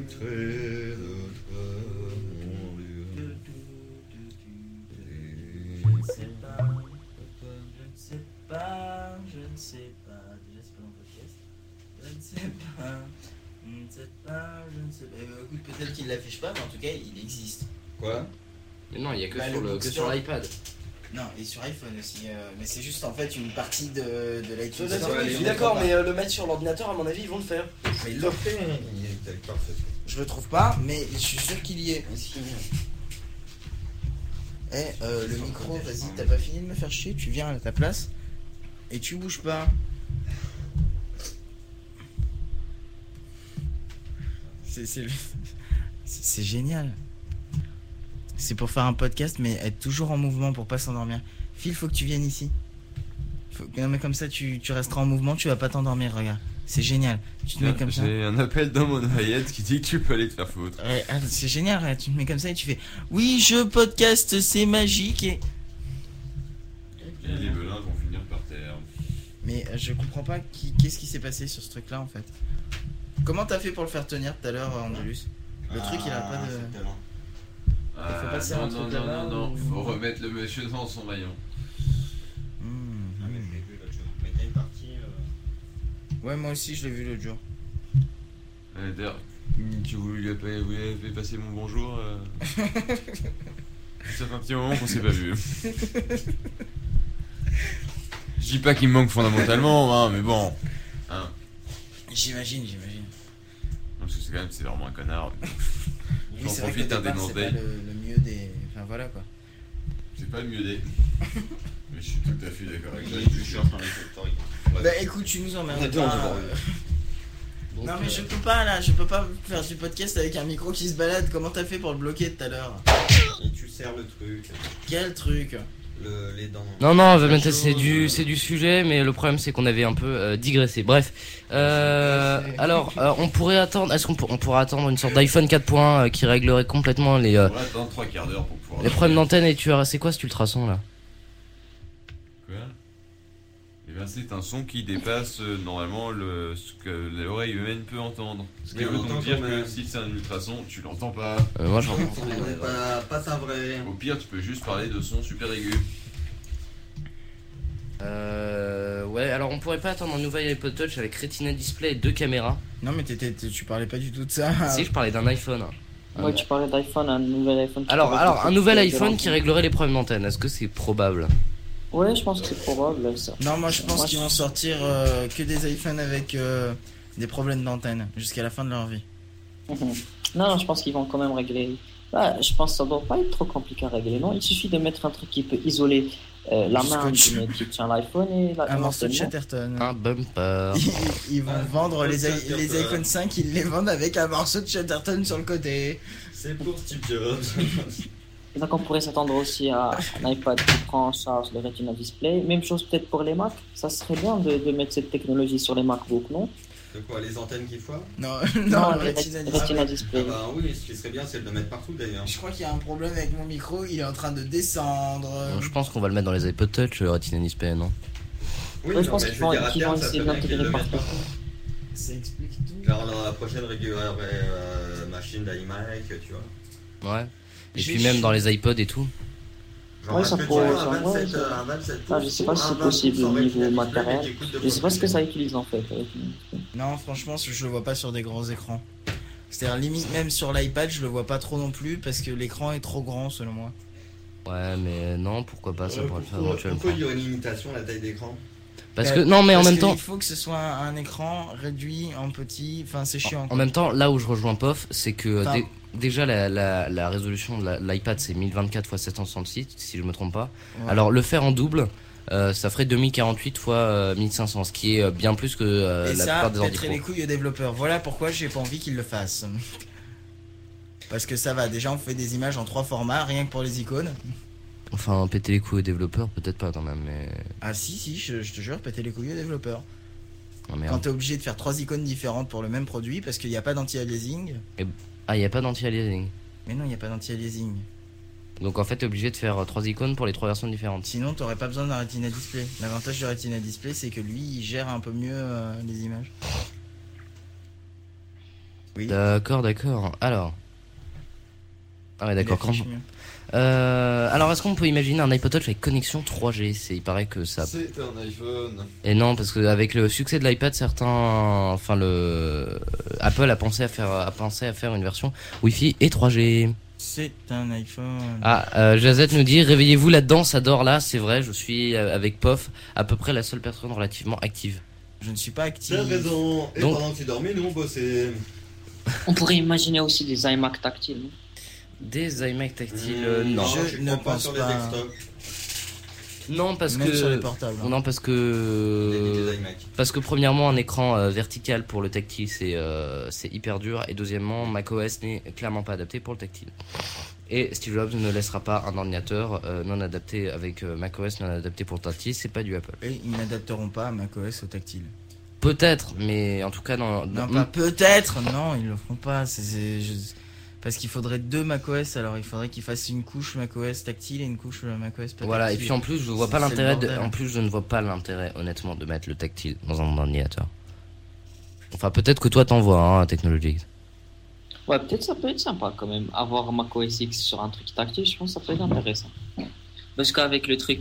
Je ne sais pas, déjà c'est pas dans le podcast. Je ne sais pas. Écoute, peut-être qu'il l'affiche pas, mais en tout cas il existe. Quoi? Mais non, il y a que Bah, sur l'iPad. Non, et sur iPhone aussi, mais c'est juste en fait une partie de l'iTunes. Je suis d'accord, mais le mettre sur l'ordinateur, à mon avis, ils vont le faire. Mais il l'a fait, parfait. Je le trouve pas, mais je suis sûr qu'il y est. Le micro, vas-y, t'as pas fini de me faire chier, tu viens à ta place et tu bouges pas. C'est génial. C'est pour faire un podcast, mais être toujours en mouvement pour pas s'endormir. Phil, faut que tu viennes ici. Non, mais comme ça, tu resteras en mouvement, tu vas pas t'endormir, regarde. C'est génial. Tu te mets comme ça. J'ai un appel dans mon oreillette qui dit que tu peux aller te faire foutre. Ouais, c'est génial, tu te mets comme ça et tu fais oui, je podcast, c'est magique. Et Mais je comprends pas qu'est-ce qui s'est passé sur ce truc-là en fait. Comment t'as fait pour le faire tenir tout à l'heure, Andalus? Le truc il a pas de. Il faut passer un truc là-bas. Non, faut remettre le monsieur dans son maillon. Ouais, moi aussi je l'ai vu l'autre jour. D'ailleurs, vous lui avez passé mon bonjour. Ça fait un petit moment qu'on s'est pas vu. Je dis pas qu'il me manque fondamentalement, hein, mais bon. Hein. J'imagine. Parce que c'est vraiment un connard. Oui, c'est vrai que au départ, c'est pas le mieux des. Enfin voilà quoi. C'est pas le mieux des. Mais je suis tout à fait d'accord avec toi. Bah écoute, tu nous emmerdes pas. Non mais je peux pas faire du podcast avec un micro qui se balade. Comment t'as fait pour le bloquer tout à l'heure? Et tu sers le truc. Quel truc? Les dents. Non, c'est du sujet, mais le problème c'est qu'on avait un peu digressé. Bref, alors on pourrait attendre. Est-ce qu'on pourrait attendre une sorte d'iPhone 4.1 qui réglerait complètement les. On va attendre 3 quarts d'heure pour pouvoir. Les problèmes d'antenne et c'est quoi cet ultrason là? Quoi? Eh bien c'est un son qui dépasse normalement ce que l'oreille humaine peut entendre. Ce qui veut donc dire que si c'est un ultrason, tu l'entends pas. Moi j'entends. Pas ça vrai. Au pire, tu peux juste parler de son super aigu. Ouais, alors on pourrait pas attendre un nouvel iPod Touch avec Retina Display et 2 caméras. Non mais tu parlais pas du tout de ça. Si, je parlais d'un iPhone. Ouais, tu parlais d'iPhone, un nouvel iPhone. Alors un nouvel iPhone qui réglerait les problèmes d'antenne, est-ce que c'est probable? Ouais, je pense que c'est probable ça. Non, moi je pense qu'ils vont sortir que des iPhones avec des problèmes d'antenne jusqu'à la fin de leur vie. Non, je pense qu'ils vont quand même régler. Bah, je pense que ça doit pas être trop compliqué à régler, non? Il suffit de mettre un truc qui peut isoler la main qui tient l'iPhone et un morceau de Chatterton. Un bumper. Ils vont vendre les iPhone 5, ils les vendent avec un morceau de Chatterton sur le côté. C'est pour Steve Jobs. Et donc on pourrait s'attendre aussi à un iPad qui prend en charge le Retina Display. Même chose peut-être pour les Mac. Ça serait bien de mettre cette technologie sur les MacBooks, non? De quoi, les antennes qui foirent? Non, le Retina Display. Ah bah oui, ce qui serait bien, c'est de le mettre partout d'ailleurs. Je crois qu'il y a un problème avec mon micro, il est en train de descendre. Bon, je pense qu'on va le mettre dans les iPod Touch, Retina Display, non? Oui, ouais, je pense qu'ils vont essayer de l'intégrer partout. Ça explique tout. Genre dans la prochaine machine d'iMac, tu vois. Ouais. Et puis même dans les iPods et tout. Genre ouais, ça pourrait. Je sais pas si c'est possible au niveau matériel. Je sais pas ce que ça utilise en fait. Non, franchement, je le vois pas sur des grands écrans. C'est-à-dire, limite, même sur l'iPad, je le vois pas trop non plus parce que l'écran est trop grand selon moi. Ouais, mais non, pourquoi pas, ça pourrait le faire éventuellement. Pourquoi il y aurait une limitation à la taille d'écran? Parce que, non, mais en même temps. Il faut que ce soit un écran réduit en petit, enfin, c'est chiant. En même temps, là où je rejoins POF, c'est que déjà la résolution de l'iPad c'est 1024 x 766, si je me trompe pas. Ouais. Alors, le faire en double. Ça ferait 2048 x 1500, ce qui est bien plus que la plupart des ordi pro. Les couilles aux développeurs. Voilà pourquoi j'ai pas envie qu'ils le fassent. Parce que ça va, déjà on fait des images en 3 formats, rien que pour les icônes. Enfin, péter les couilles aux développeurs, peut-être pas quand même, mais... Ah si, je te jure, péter les couilles aux développeurs. Oh, quand t'es obligé de faire 3 icônes différentes pour le même produit, parce qu'il n'y a pas d'anti-aliasing. Ah, il n'y a pas d'anti-aliasing. Mais non, il n'y a pas d'anti-aliasing. Donc en fait t'es obligé de faire 3 icônes pour les 3 versions différentes. Sinon t'aurais pas besoin d'un Retina Display. L'avantage du Retina Display c'est que lui il gère un peu mieux les images. Oui. D'accord. Alors. Ah ouais d'accord. Alors est-ce qu'on peut imaginer un iPod Touch avec connexion 3G? Il paraît que ça... C'est un iPhone. Et non, parce qu'avec le succès de l'iPad, Apple a pensé à faire une version Wi-Fi et 3G. C'est un iPhone. Ah, Jazette nous dit, réveillez-vous là-dedans, ça dort là, c'est vrai, je suis avec POF, à peu près la seule personne relativement active. Je ne suis pas active. T'as raison, et donc, pendant que tu dormais, nous on bossait. On pourrait imaginer aussi des iMac tactiles, non? Des iMac tactiles, non. Je ne pense pas. Non, parce même que sur les portables. Non, parce que premièrement un écran vertical pour le tactile c'est hyper dur, et deuxièmement macOS n'est clairement pas adapté pour le tactile. Et Steve Jobs ne laissera pas un ordinateur non adapté avec macOS non adapté pour le tactile, c'est pas du Apple. Et ils n'adapteront pas macOS au tactile. Peut-être, mais en tout cas non pas peut-être, non ils le feront pas. Parce qu'il faudrait 2 macOS, alors il faudrait qu'ils fassent une couche macOS tactile et une couche macOS pas Voilà, et tactile. puis en plus, je vois pas C'est le l'intérêt bordel. en plus, je ne vois pas l'intérêt, honnêtement, de mettre le tactile dans un ordinateur. Enfin, peut-être que toi t'en vois, hein, Technologies. Ouais, peut-être ça peut être sympa quand même. Avoir macOS X sur un truc tactile, je pense que ça peut être intéressant. Parce qu'avec le truc